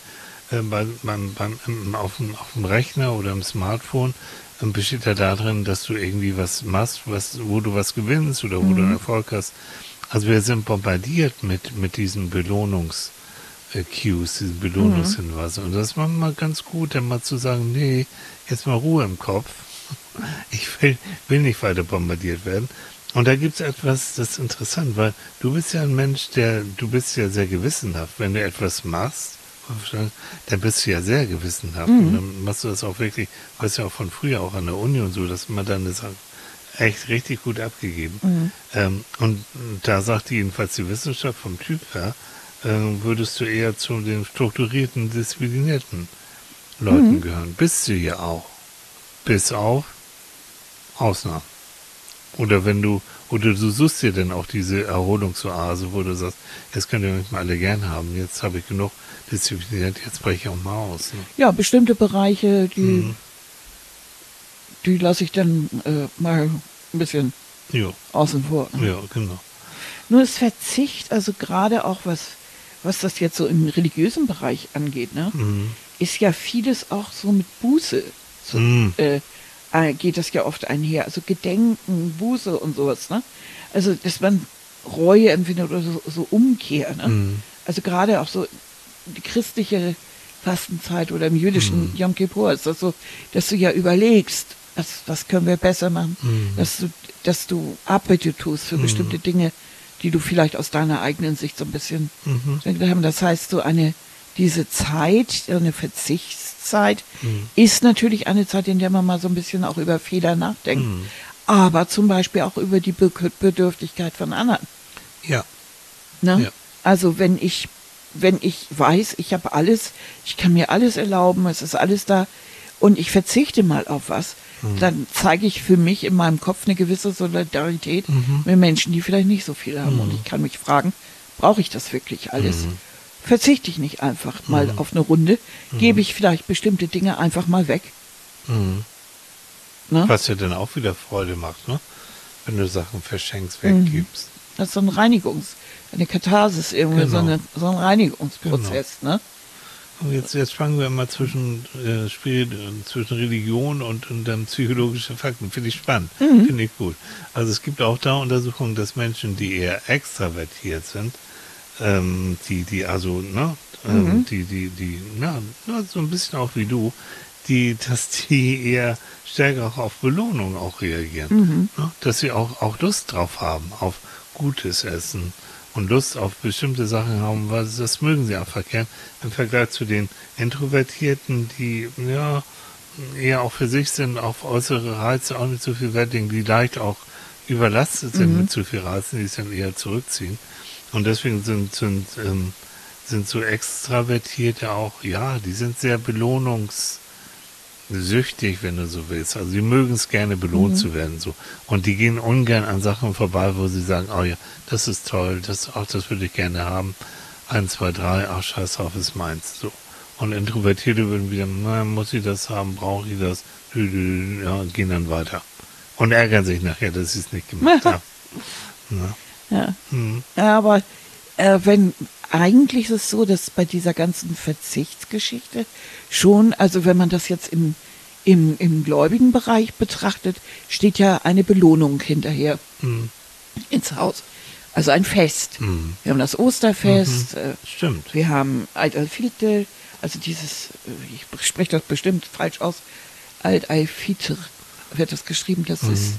A: auf dem Rechner oder im Smartphone besteht ja darin, dass du irgendwie was machst, wo du was gewinnst oder wo du einen Erfolg hast. Also wir sind bombardiert mit diesen Belohnungs-Cues, diesen Belohnungshinweisen. Und das ist manchmal ganz gut, dann mal zu sagen, nee, jetzt mal Ruhe im Kopf. Ich will nicht weiter bombardiert werden. Und da gibt's etwas, das ist interessant, weil du bist ja ein Mensch, du bist ja sehr gewissenhaft. Wenn du etwas machst, dann bist du ja sehr gewissenhaft. Und dann machst du das auch wirklich, weißt ja auch von früher, auch an der Uni und so, dass man dann das echt richtig gut abgegeben. Und da sagt jedenfalls die Wissenschaft vom Typ her, würdest du eher zu den strukturierten, disziplinierten Leuten gehören. Bist du ja auch. Bis auf Ausnahmen. Oder du suchst dir dann auch diese Erholungsoase, wo du sagst, jetzt könnt ihr mich mal alle gern haben, jetzt habe ich genug diszipliniert, jetzt breche ich auch mal aus. Ne?
B: Ja, bestimmte Bereiche, die lasse ich dann mal ein bisschen außen vor. Ne?
A: Ja, genau.
B: Nur das Verzicht, also gerade auch was das jetzt so im religiösen Bereich angeht, ne, ist ja vieles auch so mit Buße. Geht das ja oft einher. Also Gedenken, Buße und sowas, ne? Also, dass man Reue empfindet oder so Umkehr, ne? Also gerade auch so die christliche Fastenzeit oder im jüdischen Yom Kippur ist das so, dass du ja überlegst, was können wir besser machen, dass du Abbitte tust für bestimmte Dinge, die du vielleicht aus deiner eigenen Sicht so ein bisschen haben. Das heißt, so diese Zeit, eine Verzichtszeit, ist natürlich eine Zeit, in der man mal so ein bisschen auch über Fehler nachdenkt. Aber zum Beispiel auch über die Bedürftigkeit von anderen.
A: Ja.
B: Ne?
A: Ja.
B: Also wenn ich weiß, ich habe alles, ich kann mir alles erlauben, es ist alles da und ich verzichte mal auf was, dann zeige ich für mich in meinem Kopf eine gewisse Solidarität mit Menschen, die vielleicht nicht so viel haben. Und ich kann mich fragen, brauche ich das wirklich alles? Verzichte ich nicht einfach mal auf eine Runde, gebe ich vielleicht bestimmte Dinge einfach mal weg. Ne?
A: Was dir dann auch wieder Freude macht, ne? Wenn du Sachen verschenkst, weggibst.
B: Das ist so eine Katharsis irgendwie,
A: Genau.
B: so ein Reinigungsprozess, ne?
A: Jetzt spannen wir immer zwischen Religion und dann psychologische Fakten. Finde ich spannend. Finde ich gut. Also es gibt auch da Untersuchungen, dass Menschen, die eher extravertiert sind, so ein bisschen auch wie du, dass die eher stärker auch auf Belohnung auch reagieren. Ne? Dass sie auch Lust drauf haben, auf gutes Essen und Lust auf bestimmte Sachen haben, weil das mögen sie einfach gern. Im Vergleich zu den Introvertierten, die eher auch für sich sind, auf äußere Reize auch nicht so viel Wert legen, die leicht auch überlastet sind mit zu viel Reizen, die sich dann eher zurückziehen. Und deswegen sind so Extravertierte auch, die sind sehr belohnungssüchtig, wenn du so willst. Also die mögen es gerne, belohnt zu werden, so. Und die gehen ungern an Sachen vorbei, wo sie sagen, oh ja, das ist toll, das würde ich gerne haben. 1, 2, 3, ach, scheiß drauf, ist meins, so. Und Introvertierte würden wieder, muss ich das haben, brauche ich das, gehen dann weiter. Und ärgern sich nachher, dass sie es nicht gemacht haben.
B: Ja. Ja, aber eigentlich ist es so, dass bei dieser ganzen Verzichtsgeschichte schon, also wenn man das jetzt im gläubigen Bereich betrachtet, steht ja eine Belohnung hinterher ins Haus. Also ein Fest. Wir haben das Osterfest.
A: Stimmt.
B: Wir haben Alt-Alfite, also dieses, ich spreche das bestimmt falsch aus, Alt-Alfite wird das geschrieben, das ist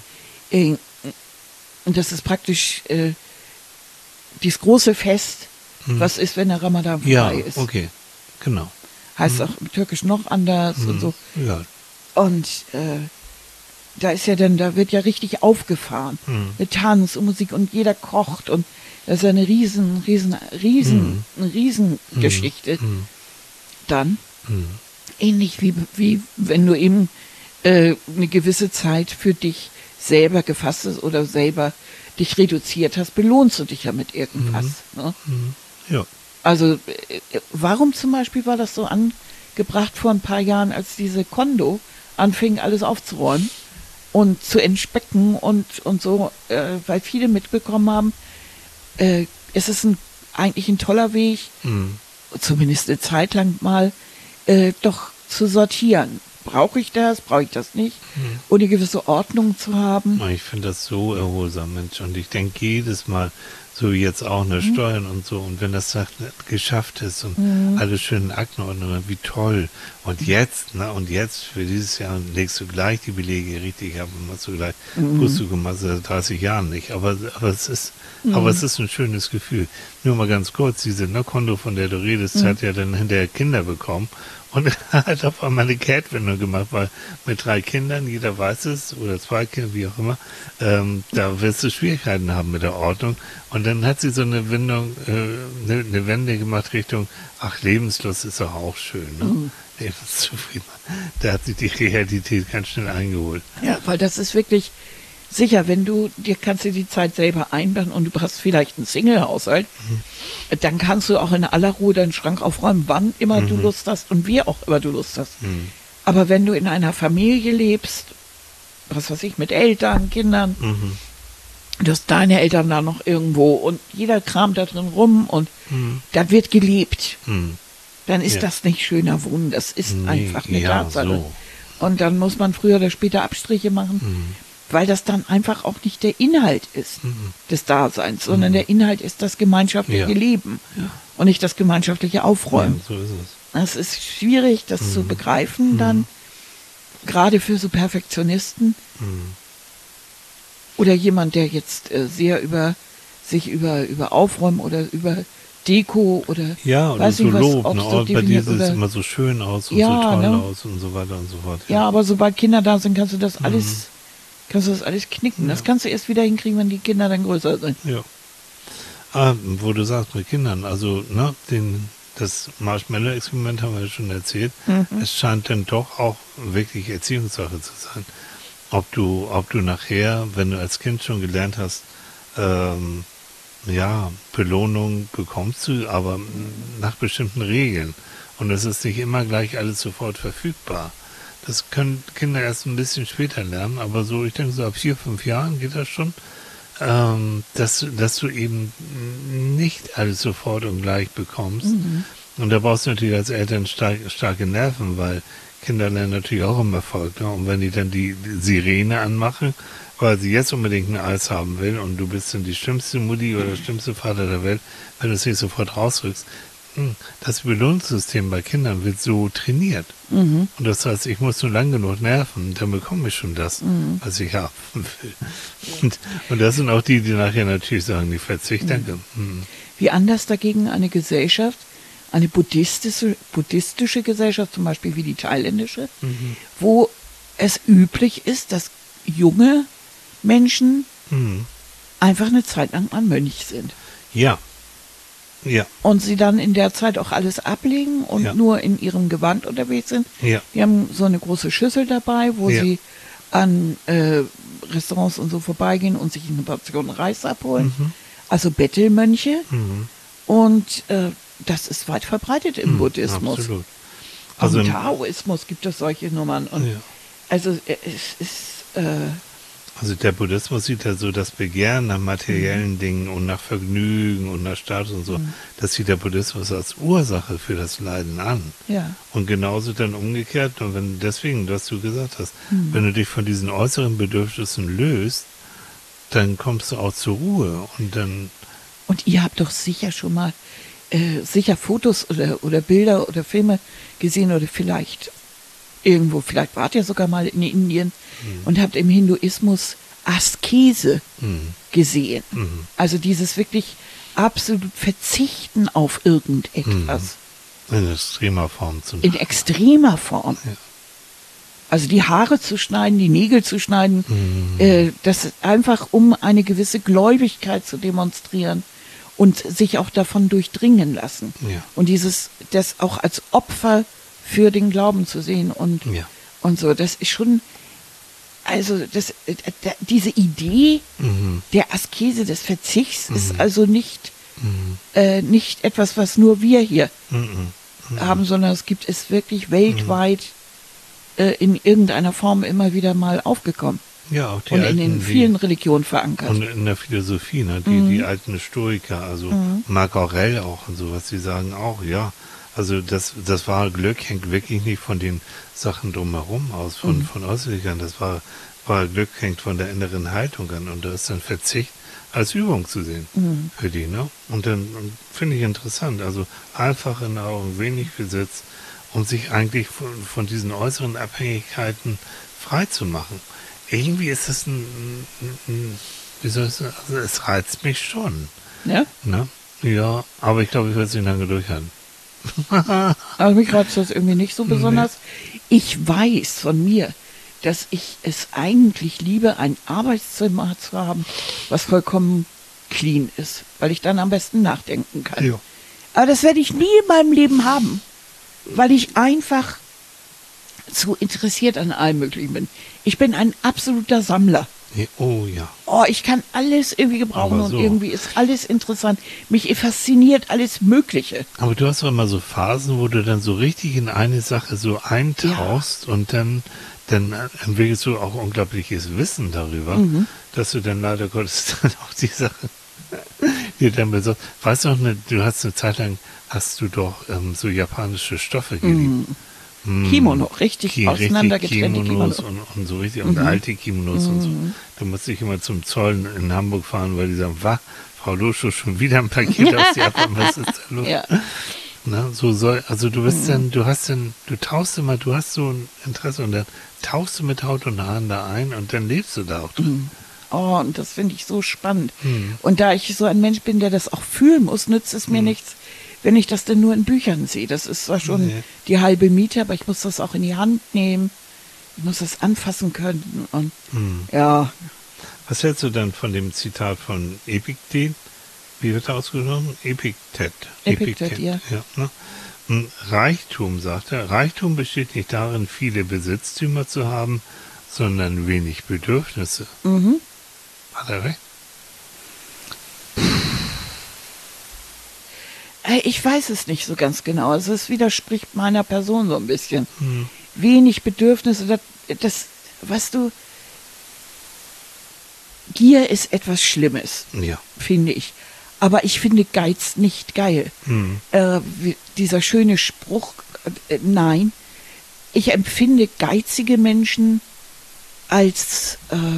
B: praktisch dieses große Fest, was ist, wenn der Ramadan vorbei ist.
A: Ja, okay, genau.
B: Heißt auch im Türkisch noch anders und so.
A: Ja.
B: Und da wird ja richtig aufgefahren. Mit Tanz und Musik und jeder kocht und das ist ja eine Riesengeschichte. Dann, ähnlich wie wenn du eben eine gewisse Zeit für dich selber gefasst hast oder selber dich reduziert hast, belohnst du dich ja mit irgendwas. Ne?
A: Ja.
B: Also warum zum Beispiel war das so angebracht vor ein paar Jahren, als diese Kondo anfing, alles aufzuräumen und zu entspecken und so, weil viele mitbekommen haben, es ist eigentlich ein toller Weg, zumindest eine Zeit lang mal, doch zu sortieren. Brauche ich das nicht? Und eine gewisse Ordnung zu haben.
A: Ich finde das so erholsam, Mensch. Und ich denke jedes Mal, so jetzt auch eine Steuern und so. Und wenn das geschafft ist und alle schönen Aktenordnungen, wie toll. Und jetzt für dieses Jahr legst du gleich die Belege richtig ab und machst du gleich gemacht, seit 30 Jahren nicht. Aber es ist ein schönes Gefühl. Nur mal ganz kurz, diese Kondo, von der du redest, hat ja dann hinterher Kinder bekommen. Und er hat auf einmal eine Kehrtwendung gemacht, weil mit 3 Kindern, jeder weiß es, oder 2 Kinder, wie auch immer, da wirst du Schwierigkeiten haben mit der Ordnung. Und dann hat sie so eine Wendung, eine Wende gemacht Richtung, ach, Lebenslust ist doch auch schön, ne? Lebenszufriedenheit. Da hat sich die Realität ganz schnell eingeholt.
B: Ja, weil das ist wirklich sicher, kannst du die Zeit selber einbauen und du hast vielleicht einen Single-Haushalt, dann kannst du auch in aller Ruhe deinen Schrank aufräumen, wann immer du Lust hast und wie auch immer du Lust hast. Aber wenn du in einer Familie lebst, was weiß ich, mit Eltern, Kindern, du hast deine Eltern da noch irgendwo und jeder kramt da drin rum und da wird gelebt, dann ist das nicht schöner Wohnen, das ist einfach eine Tatsache. So. Und dann muss man früher oder später Abstriche machen, weil das dann einfach auch nicht der Inhalt ist des Daseins, sondern der Inhalt ist das gemeinschaftliche Leben und nicht das gemeinschaftliche Aufräumen.
A: Ja, so ist es.
B: Es ist schwierig, das zu begreifen dann, gerade für so Perfektionisten oder jemand, der jetzt sehr über Aufräumen oder über Deko oder
A: weiß
B: so
A: nicht, was
B: lobt,
A: auch so bei dir sieht es immer so schön aus und so toll aus und so weiter und so fort.
B: Ja, aber sobald Kinder da sind, kannst du das alles knicken. Das kannst du erst wieder hinkriegen, wenn die Kinder dann größer sind.
A: Ja. Wo du sagst mit Kindern, also das Marshmallow-Experiment haben wir ja schon erzählt. Es scheint dann doch auch wirklich Erziehungssache zu sein. Ob du nachher, wenn du als Kind schon gelernt hast, Belohnung bekommst du, aber nach bestimmten Regeln. Und es ist nicht immer gleich alles sofort verfügbar. Das können Kinder erst ein bisschen später lernen, aber so, ich denke, so ab 4, 5 Jahren geht das schon, dass du eben nicht alles sofort und gleich bekommst. Und da brauchst du natürlich als Eltern starke Nerven, weil Kinder lernen natürlich auch im Erfolg. Ne? Und wenn die dann die Sirene anmachen, weil sie jetzt unbedingt ein Eis haben will und du bist dann die schlimmste Mutti oder der schlimmste Vater der Welt, wenn du es nicht sofort rausrückst, das Belohnungssystem bei Kindern wird so trainiert. Und das heißt, ich muss nur lang genug nerven, dann bekomme ich schon das, was ich haben will. Und das sind auch die nachher natürlich sagen, die verzichten. Danke.
B: Wie anders dagegen eine Gesellschaft, eine buddhistische Gesellschaft, zum Beispiel wie die thailändische, wo es üblich ist, dass junge Menschen einfach eine Zeit lang mal Mönch sind.
A: Ja. Ja.
B: Und sie dann in der Zeit auch alles ablegen und nur in ihrem Gewand unterwegs sind.
A: Ja.
B: Die haben so eine große Schüssel dabei, wo sie an Restaurants und so vorbeigehen und sich eine Portion Reis abholen. Also Bettelmönche. Und das ist weit verbreitet im Buddhismus.
A: Absolut.
B: Also im Taoismus gibt es solche Nummern. Und also es ist...
A: Also der Buddhismus sieht ja so das Begehren nach materiellen Dingen und nach Vergnügen und nach Status und so, das sieht der Buddhismus als Ursache für das Leiden an.
B: Ja.
A: Und genauso dann umgekehrt, und wenn deswegen, was du gesagt hast, wenn du dich von diesen äußeren Bedürfnissen löst, dann kommst du auch zur Ruhe und dann...
B: Und ihr habt doch sicher schon mal sicher Fotos oder Bilder oder Filme gesehen oder vielleicht irgendwo, vielleicht wart ihr sogar mal in Indien und habt im Hinduismus Askese gesehen. Also dieses wirklich absolut Verzichten auf irgendetwas.
A: In extremer Form.
B: In extremer Form.
A: Ja.
B: Also die Haare zu schneiden, die Nägel zu schneiden, das ist einfach, um eine gewisse Gläubigkeit zu demonstrieren und sich auch davon durchdringen lassen.
A: Ja.
B: Und das auch als Opfer für den Glauben zu sehen und so, das ist schon, also diese Idee der Askese, des Verzichts ist also nicht etwas, was nur wir hier haben, sondern es gibt es wirklich weltweit in irgendeiner Form immer wieder mal aufgekommen.
A: Ja, auch die
B: und
A: alten,
B: in den vielen Religionen verankert.
A: Und in der Philosophie, ne, die alten Stoiker, also Marc Aurel auch und sowas, die sagen auch, ja, also das wahre Glück hängt wirklich nicht von den Sachen drumherum aus, von Äußerlichkeiten. Das wahre Glück hängt von der inneren Haltung an und da ist dann Verzicht als Übung zu sehen für die, ne? Und dann finde ich interessant, also einfach in den Augen, wenig Besitz, um sich eigentlich von diesen äußeren Abhängigkeiten frei zu machen. Irgendwie ist das wie soll ich sagen, also es reizt mich schon.
B: Ja?
A: Ne? Ja, aber ich glaube, ich werde es nicht lange durchhalten.
B: Also mich reizt das irgendwie nicht so besonders. Nee. Ich weiß von mir, dass ich es eigentlich liebe, ein Arbeitszimmer zu haben, was vollkommen clean ist, weil ich dann am besten nachdenken kann. Ja. Aber das werde ich nie in meinem Leben haben, weil ich einfach zu interessiert an allem Möglichen bin. Ich bin ein absoluter Sammler.
A: Oh ja.
B: Oh, ich kann alles irgendwie gebrauchen und irgendwie ist alles interessant. Mich fasziniert alles Mögliche.
A: Aber du hast doch immer so Phasen, wo du dann so richtig in eine Sache so eintauchst und dann entwickelst du auch unglaubliches Wissen darüber, dass du dann leider Gottes dann auch die Sache dir dann besorgst. Weißt du noch, du hast eine Zeit lang, hast du doch so japanische Stoffe geliebt.
B: Kimono, richtig auseinandergetrennte
A: Kimonos und so richtig und alte Kimonos und so. Da musste ich immer zum Zoll in Hamburg fahren, weil die sagen, Frau Loschow, schon wieder ein Paket aus Japan, was ist da los? Ja. Na, also du bist du tauchst immer, du hast so ein Interesse und dann tauchst du mit Haut und Haaren da ein und dann lebst du da auch drin.
B: Oh, und das finde ich so spannend. Und da ich so ein Mensch bin, der das auch fühlen muss, nützt es mir nichts, wenn ich das denn nur in Büchern sehe. Das ist zwar schon die halbe Miete, aber ich muss das auch in die Hand nehmen. Ich muss das anfassen können. Und ja.
A: Was hältst du dann von dem Zitat von Epiktet? Wie wird er ausgesprochen? Epiktet,
B: ja.
A: Ne? Reichtum, sagt er. Reichtum besteht nicht darin, viele Besitztümer zu haben, sondern wenig Bedürfnisse. Hat er recht?
B: Ich weiß es nicht so ganz genau. Also es widerspricht meiner Person so ein bisschen. Wenig Bedürfnisse, das, weißt du, Gier ist etwas Schlimmes, finde ich. Aber ich finde Geiz nicht geil. Dieser schöne Spruch, nein, ich empfinde geizige Menschen als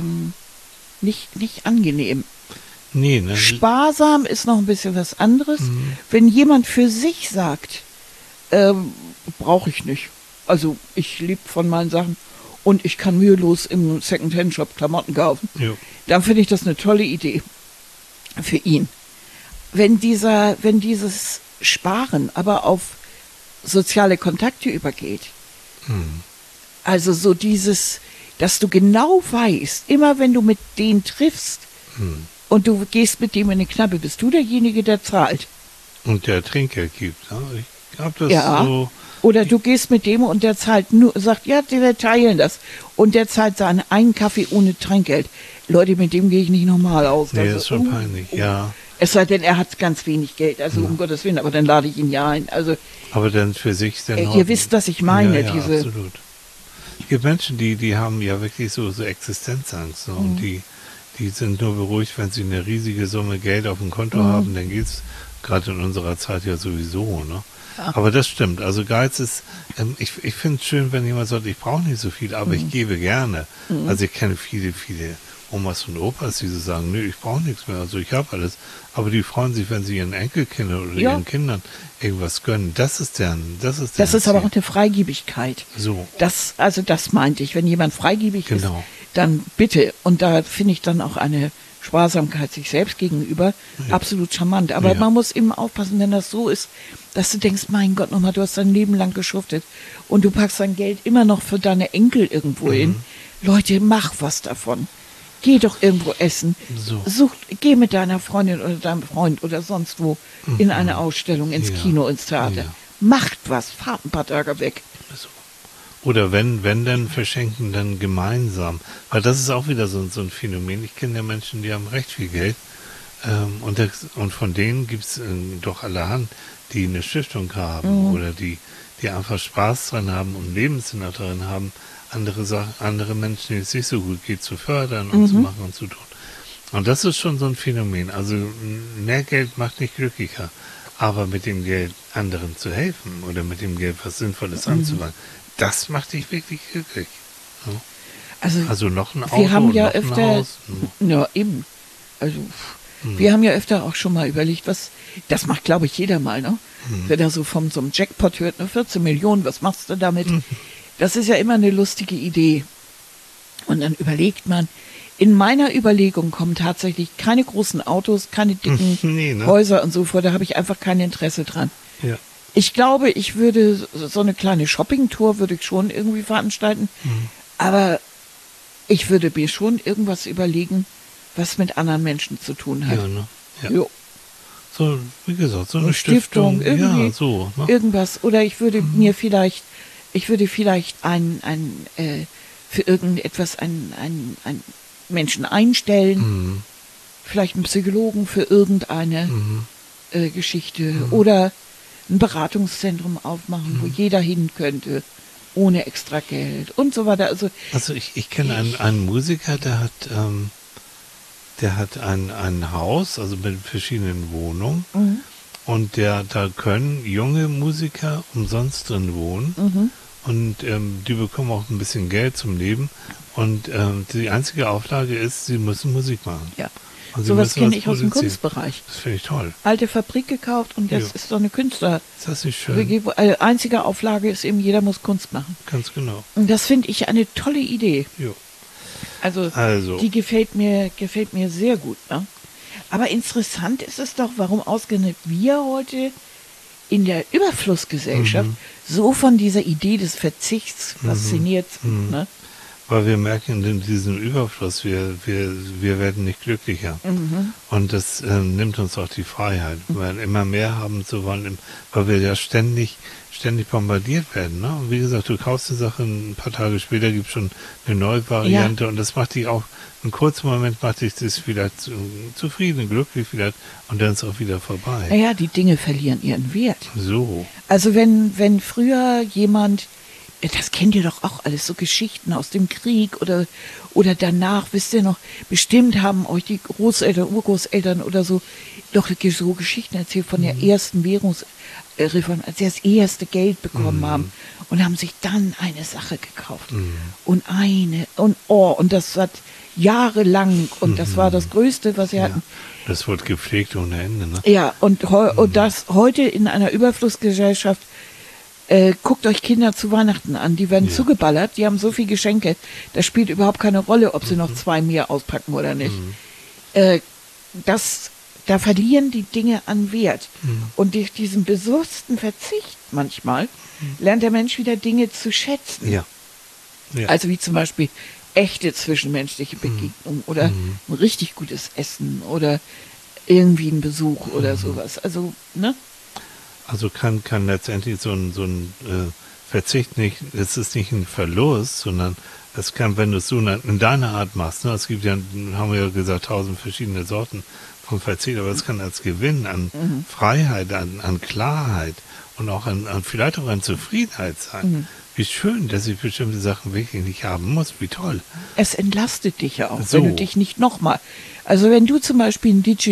B: nicht angenehm.
A: Nee, ne?
B: Sparsam ist noch ein bisschen was anderes. Wenn jemand für sich sagt, brauche ich nicht. Also ich lebe von meinen Sachen und ich kann mühelos im Second-Hand-Shop Klamotten kaufen.
A: Jo.
B: Dann finde ich das eine tolle Idee für ihn. Wenn dieses Sparen aber auf soziale Kontakte übergeht, also so dieses, dass du genau weißt, immer wenn du mit denen triffst und du gehst mit dem in eine Kneipe, bist du derjenige, der zahlt.
A: Und der Trinkgeld gibt. Ne? Ich glaube, das
B: Ja.
A: so.
B: Oder du gehst mit dem und der zahlt nur, sagt, ja, wir teilen das. Und der zahlt seinen einen Kaffee ohne Trinkgeld. Leute, mit dem gehe ich nicht normal aus.
A: Nee, das ist schon peinlich, ja.
B: Es sei denn, er hat ganz wenig Geld, also um Gottes Willen, aber dann lade ich ihn ja ein. Also
A: Aber dann für sich dann
B: ihr wisst, was ich meine,
A: ja,
B: diese.
A: absolut. Es gibt Menschen, die haben ja wirklich so Existenzangst. Ne? Und die sind nur beruhigt, wenn sie eine riesige Summe Geld auf dem Konto haben, dann geht's gerade in unserer Zeit ja sowieso. Ne?
B: Ja.
A: Aber das stimmt. Also Geiz ist, ich finde es schön, wenn jemand sagt, ich brauche nicht so viel, aber ich gebe gerne. Also ich kenne viele Omas und Opas, die so sagen, nö, ich brauche nichts mehr, also ich habe alles. Aber die freuen sich, wenn sie ihren Enkelkindern oder ihren Kindern irgendwas gönnen. Das ist
B: Das ist aber auch eine Freigebigkeit.
A: So.
B: Das meinte ich. Wenn jemand freigebig ist,
A: Genau.
B: dann bitte. Und da finde ich dann auch eine Sparsamkeit sich selbst gegenüber absolut charmant. Aber man muss eben aufpassen, wenn das so ist, dass du denkst, mein Gott, nochmal, du hast dein Leben lang geschuftet und du packst dein Geld immer noch für deine Enkel irgendwo hin. Leute, mach was davon. Geh doch irgendwo essen.
A: So.
B: Geh mit deiner Freundin oder deinem Freund oder sonst wo in eine Ausstellung, ins Kino, ins Theater.
A: Ja.
B: Macht was, fahrt ein paar Tage weg.
A: So. Oder wenn dann verschenken, dann gemeinsam. Weil das ist auch wieder so ein Phänomen. Ich kenne ja Menschen, die haben recht viel Geld. Und von denen gibt es doch allerhand, die eine Stiftung haben oder die einfach Spaß dran haben und Lebenssinn darin haben, andere Menschen, denen es nicht so gut geht, zu fördern und zu machen und zu tun. Und das ist schon so ein Phänomen. Also mehr Geld macht nicht glücklicher. Aber mit dem Geld anderen zu helfen oder mit dem Geld was Sinnvolles anzufangen, das macht dich wirklich glücklich. Ja. Also noch ein Auto,
B: wir haben ja
A: noch ein
B: öfter,
A: Haus.
B: ja eben, also wir haben ja öfter auch schon mal überlegt, das macht glaube ich jeder mal, ne? Wenn er so so einem Jackpot hört, 14 Millionen, was machst du damit? Das ist ja immer eine lustige Idee. Und dann überlegt man, in meiner Überlegung kommen tatsächlich keine großen Autos, keine dicken
A: Nee, ne?
B: Häuser und so vor, da habe ich einfach kein Interesse dran.
A: Ja.
B: Ich glaube, ich würde so eine kleine Shoppingtour würde ich schon irgendwie veranstalten, aber ich würde mir schon irgendwas überlegen, was mit anderen Menschen zu tun hat.
A: Ja, ne? Ja.
B: Jo.
A: So, wie gesagt, so eine
B: Stiftung, irgendwie,
A: ja, so. Ne?
B: irgendwas. Oder ich würde mir vielleicht für irgendetwas einen Menschen einstellen, vielleicht einen Psychologen für irgendeine Geschichte oder ein Beratungszentrum aufmachen, wo jeder hin könnte, ohne extra Geld und so weiter.
A: Also ich kenne einen Musiker, der hat ein Haus, also mit verschiedenen Wohnungen. Und da können junge Musiker umsonst drin wohnen. Und die bekommen auch ein bisschen Geld zum Leben. Und die einzige Auflage ist, sie müssen Musik machen.
B: Ja.
A: Und sie
B: Sowas
A: müssen
B: kenne
A: was
B: ich aus dem
A: produzieren.
B: Kunstbereich.
A: Das finde ich toll.
B: Alte Fabrik gekauft und jetzt ist so eine Künstler.
A: Ist das nicht schön?
B: Einzige Auflage ist eben, jeder muss Kunst machen.
A: Ganz genau.
B: Und das finde ich eine tolle Idee.
A: Jo.
B: Also. Die gefällt mir sehr gut. Ne? Aber interessant ist es doch, warum ausgerechnet wir heute in der Überflussgesellschaft so von dieser Idee des Verzichts fasziniert sind. Ne?
A: Weil wir merken in diesem Überfluss, wir werden nicht glücklicher. Und das nimmt uns auch die Freiheit, weil immer mehr haben zu wollen, weil wir ja ständig bombardiert werden. Ne? Und wie gesagt, du kaufst eine Sache, ein paar Tage später gibt es schon eine neue Variante und das macht dich auch, einen kurzen Moment macht dich das vielleicht zufrieden, glücklich vielleicht und dann ist es auch wieder vorbei.
B: Naja, die Dinge verlieren ihren Wert.
A: So.
B: Also wenn früher jemand das kennt ihr doch auch alles, so Geschichten aus dem Krieg oder danach, wisst ihr noch, bestimmt haben euch die Großeltern, Urgroßeltern oder so doch so Geschichten erzählt von der ersten Währungsreform, als sie das erste Geld bekommen haben und haben sich dann eine Sache gekauft und und das hat jahrelang und das war das Größte, was sie hatten.
A: Das wird gepflegt ohne Ende, ne?
B: Ja, und das heute in einer Überflussgesellschaft. Guckt euch Kinder zu Weihnachten an, die werden zugeballert, die haben so viel Geschenke, das spielt überhaupt keine Rolle, ob sie noch 2 mehr auspacken oder nicht. Da verlieren die Dinge an Wert. Und durch diesen bewussten Verzicht manchmal lernt der Mensch wieder Dinge zu schätzen.
A: Ja.
B: Also wie zum Beispiel echte zwischenmenschliche Begegnung oder ein richtig gutes Essen oder irgendwie ein Besuch oder sowas. Also, ne?
A: Also kann letztendlich so ein Verzicht nicht, es ist nicht ein Verlust, sondern es kann, wenn du es so in deiner Art machst, ne, es gibt ja, haben wir ja gesagt, 1000 verschiedene Sorten von Verzicht, aber es kann als Gewinn an Freiheit, an Klarheit und auch vielleicht auch an Zufriedenheit sein. Wie schön, dass ich bestimmte Sachen wirklich nicht haben muss, wie toll.
B: Es entlastet dich ja auch,
A: So.
B: wenn du dich nicht nochmal. Also wenn du zum Beispiel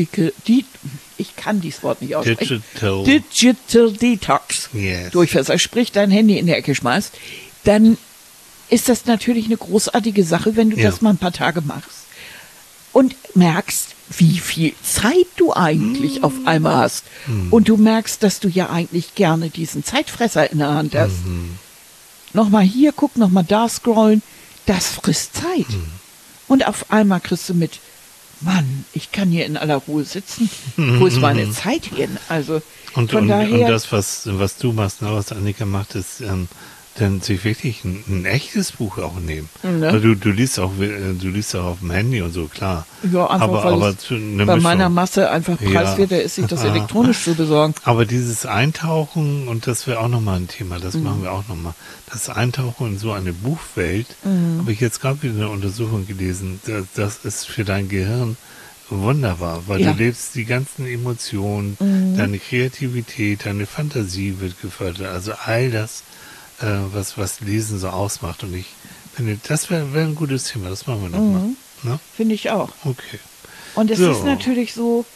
B: ich kann dieses Wort nicht aussprechen. Digital Detox durchfährst, also sprich dein Handy in der Ecke schmeißt, dann ist das natürlich eine großartige Sache, wenn du das mal ein paar Tage machst und merkst, wie viel Zeit du eigentlich auf einmal hast. Und du merkst, dass du ja eigentlich gerne diesen Zeitfresser in der Hand hast. Nochmal hier gucken, nochmal da scrollen, das frisst Zeit. Und auf einmal kriegst du mit, Mann, ich kann hier in aller Ruhe sitzen. Wo ist meine Zeit hin? Also
A: und
B: daher.
A: Und das, was du machst, was Annika macht, ist dann sich wirklich ein echtes Buch auch nehmen.
B: Ne?
A: Also du liest auch auf dem Handy und so, klar.
B: Ja, einfach weil es bei meiner Masse einfach preiswerter ist, sich das elektronisch zu besorgen.
A: Aber dieses Eintauchen, und das wäre auch nochmal ein Thema, das machen wir auch nochmal, das Eintauchen in so eine Buchwelt, habe ich jetzt gerade wieder eine Untersuchung gelesen, das ist für dein Gehirn wunderbar, weil du lebst die ganzen Emotionen, deine Kreativität, deine Fantasie wird gefördert, also all das, was Lesen so ausmacht. Und ich finde, das wäre ein gutes Thema, das machen wir nochmal. Ne?
B: Finde ich auch.
A: Okay.
B: Und es ist natürlich so,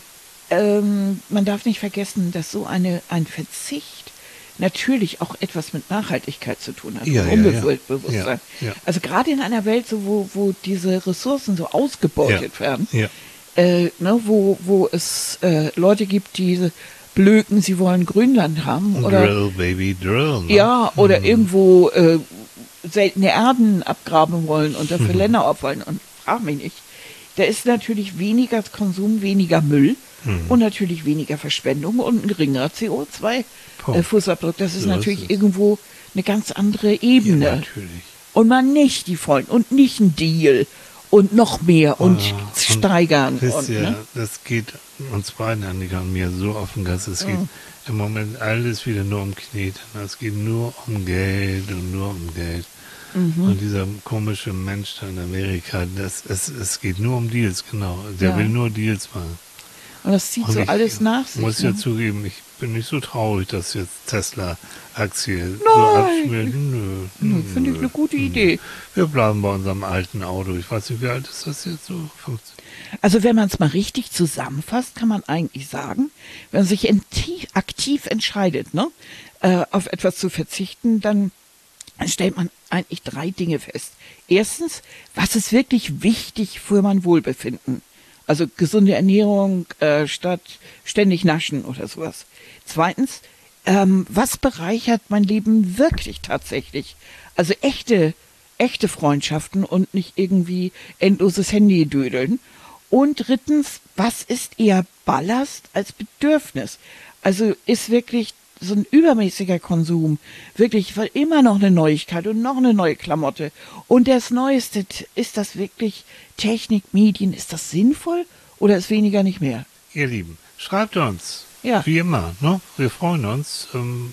B: man darf nicht vergessen, dass so ein Verzicht natürlich auch etwas mit Nachhaltigkeit zu tun hat, Umweltbewusstsein.
A: Ja.
B: Also gerade in einer Welt, so, wo diese Ressourcen so ausgebeutet werden, wo es Leute gibt, die blöken, sie wollen Grünland haben. Oder,
A: Drill, Baby, Drill. Ne?
B: Ja, oder irgendwo seltene Erden abgraben wollen und dafür Länder opfern und frag mich nicht. Da ist natürlich weniger Konsum, weniger Müll und natürlich weniger Verschwendung und ein geringerer CO2-Fußabdruck. Das ist natürlich irgendwo eine ganz andere Ebene.
A: Ja, natürlich.
B: Und man nicht die Vollen und nicht ein Deal und noch mehr und steigern.
A: Wisst ihr, das geht uns beiden, Annika und mir, so auf den Gas. Es geht im Moment alles wieder nur um Knete. Es geht nur um Geld und nur um Geld. Und dieser komische Mensch da in Amerika, es geht nur um Deals, genau. Der will nur Deals machen.
B: Und das zieht so alles nach sich.
A: Ich muss ja zugeben, ich bin nicht so traurig, dass jetzt Tesla-Aktie so abschmiert.
B: Nö, finde ich eine gute Idee.
A: Wir bleiben bei unserem alten Auto. Ich weiß nicht, wie alt ist das jetzt so? 15?
B: Also wenn man es mal richtig zusammenfasst, kann man eigentlich sagen, wenn man sich aktiv entscheidet, ne, auf etwas zu verzichten, dann stellt man eigentlich 3 Dinge fest. Erstens, was ist wirklich wichtig für mein Wohlbefinden? Also gesunde Ernährung statt ständig naschen oder sowas. Zweitens, was bereichert mein Leben wirklich tatsächlich? Also echte Freundschaften und nicht irgendwie endloses Handy-Dödeln. Und drittens, was ist eher Ballast als Bedürfnis? Also ist wirklich so ein übermäßiger Konsum wirklich immer noch eine Neuigkeit und noch eine neue Klamotte. Und das Neueste, ist das wirklich Technik, Medien, ist das sinnvoll oder ist weniger nicht mehr?
A: Ihr Lieben, schreibt uns.
B: Ja.
A: Wie immer, ne? Wir freuen uns.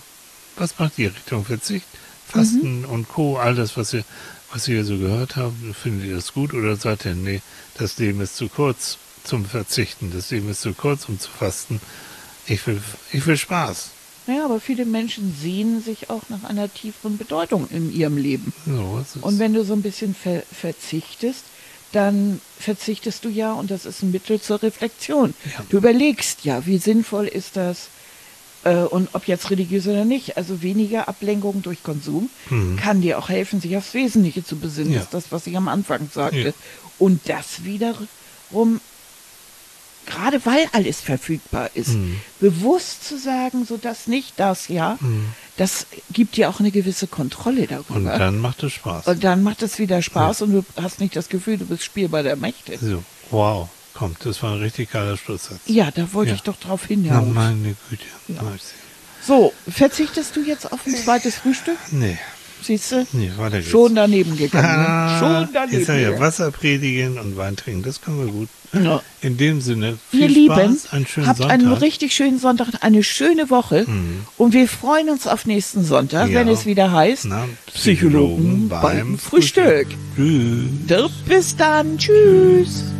A: Was macht ihr Richtung Verzicht, Fasten und Co., all das, was ihr hier so gehört habt, findet ihr das gut oder sagt ihr, nee, das Leben ist zu kurz zum Verzichten, das Leben ist zu kurz, um zu fasten. Ich will Spaß.
B: Naja, aber viele Menschen sehnen sich auch nach einer tieferen Bedeutung in ihrem Leben.
A: So ist es.
B: Und wenn du so ein bisschen verzichtest, dann verzichtest du ja, und das ist ein Mittel zur Reflexion.
A: Ja.
B: Du überlegst ja, wie sinnvoll ist das, und ob jetzt religiös oder nicht. Also weniger Ablenkung durch Konsum kann dir auch helfen, sich aufs Wesentliche zu besinnen.
A: Ja.
B: Das ist das, was ich am Anfang sagte.
A: Ja.
B: Und das wiederum, gerade weil alles verfügbar ist, bewusst zu sagen, so das nicht, das ja, das gibt dir auch eine gewisse Kontrolle darüber.
A: Und dann macht es Spaß.
B: Und dann macht es wieder Spaß und du hast nicht das Gefühl, du bist spielbar der Mächte.
A: So, wow. Komm, das war ein richtig geiler Schlusssatz.
B: Ja, da wollte
A: Ja.
B: ich doch drauf
A: Na,
B: hinaus.
A: meine Güte.
B: Ja.
A: Na,
B: So, verzichtest du jetzt auf ein zweites Frühstück?
A: nee,
B: Siehst du?
A: nee, weiter geht's.
B: Schon daneben gegangen. Ne? Schon daneben
A: Ich sag ja,
B: gegangen.
A: Wasser predigen und Wein trinken, das können wir gut.
B: Ja.
A: In dem Sinne, viel
B: Ihr Lieben,
A: Spaß, einen schönen
B: habt
A: Sonntag.
B: einen richtig schönen Sonntag, eine schöne Woche und wir freuen uns auf nächsten Sonntag,
A: Ja.
B: wenn es wieder heißt
A: Na,
B: Psychologen beim Frühstück.
A: Tschüss.
B: Bis dann, tschüss.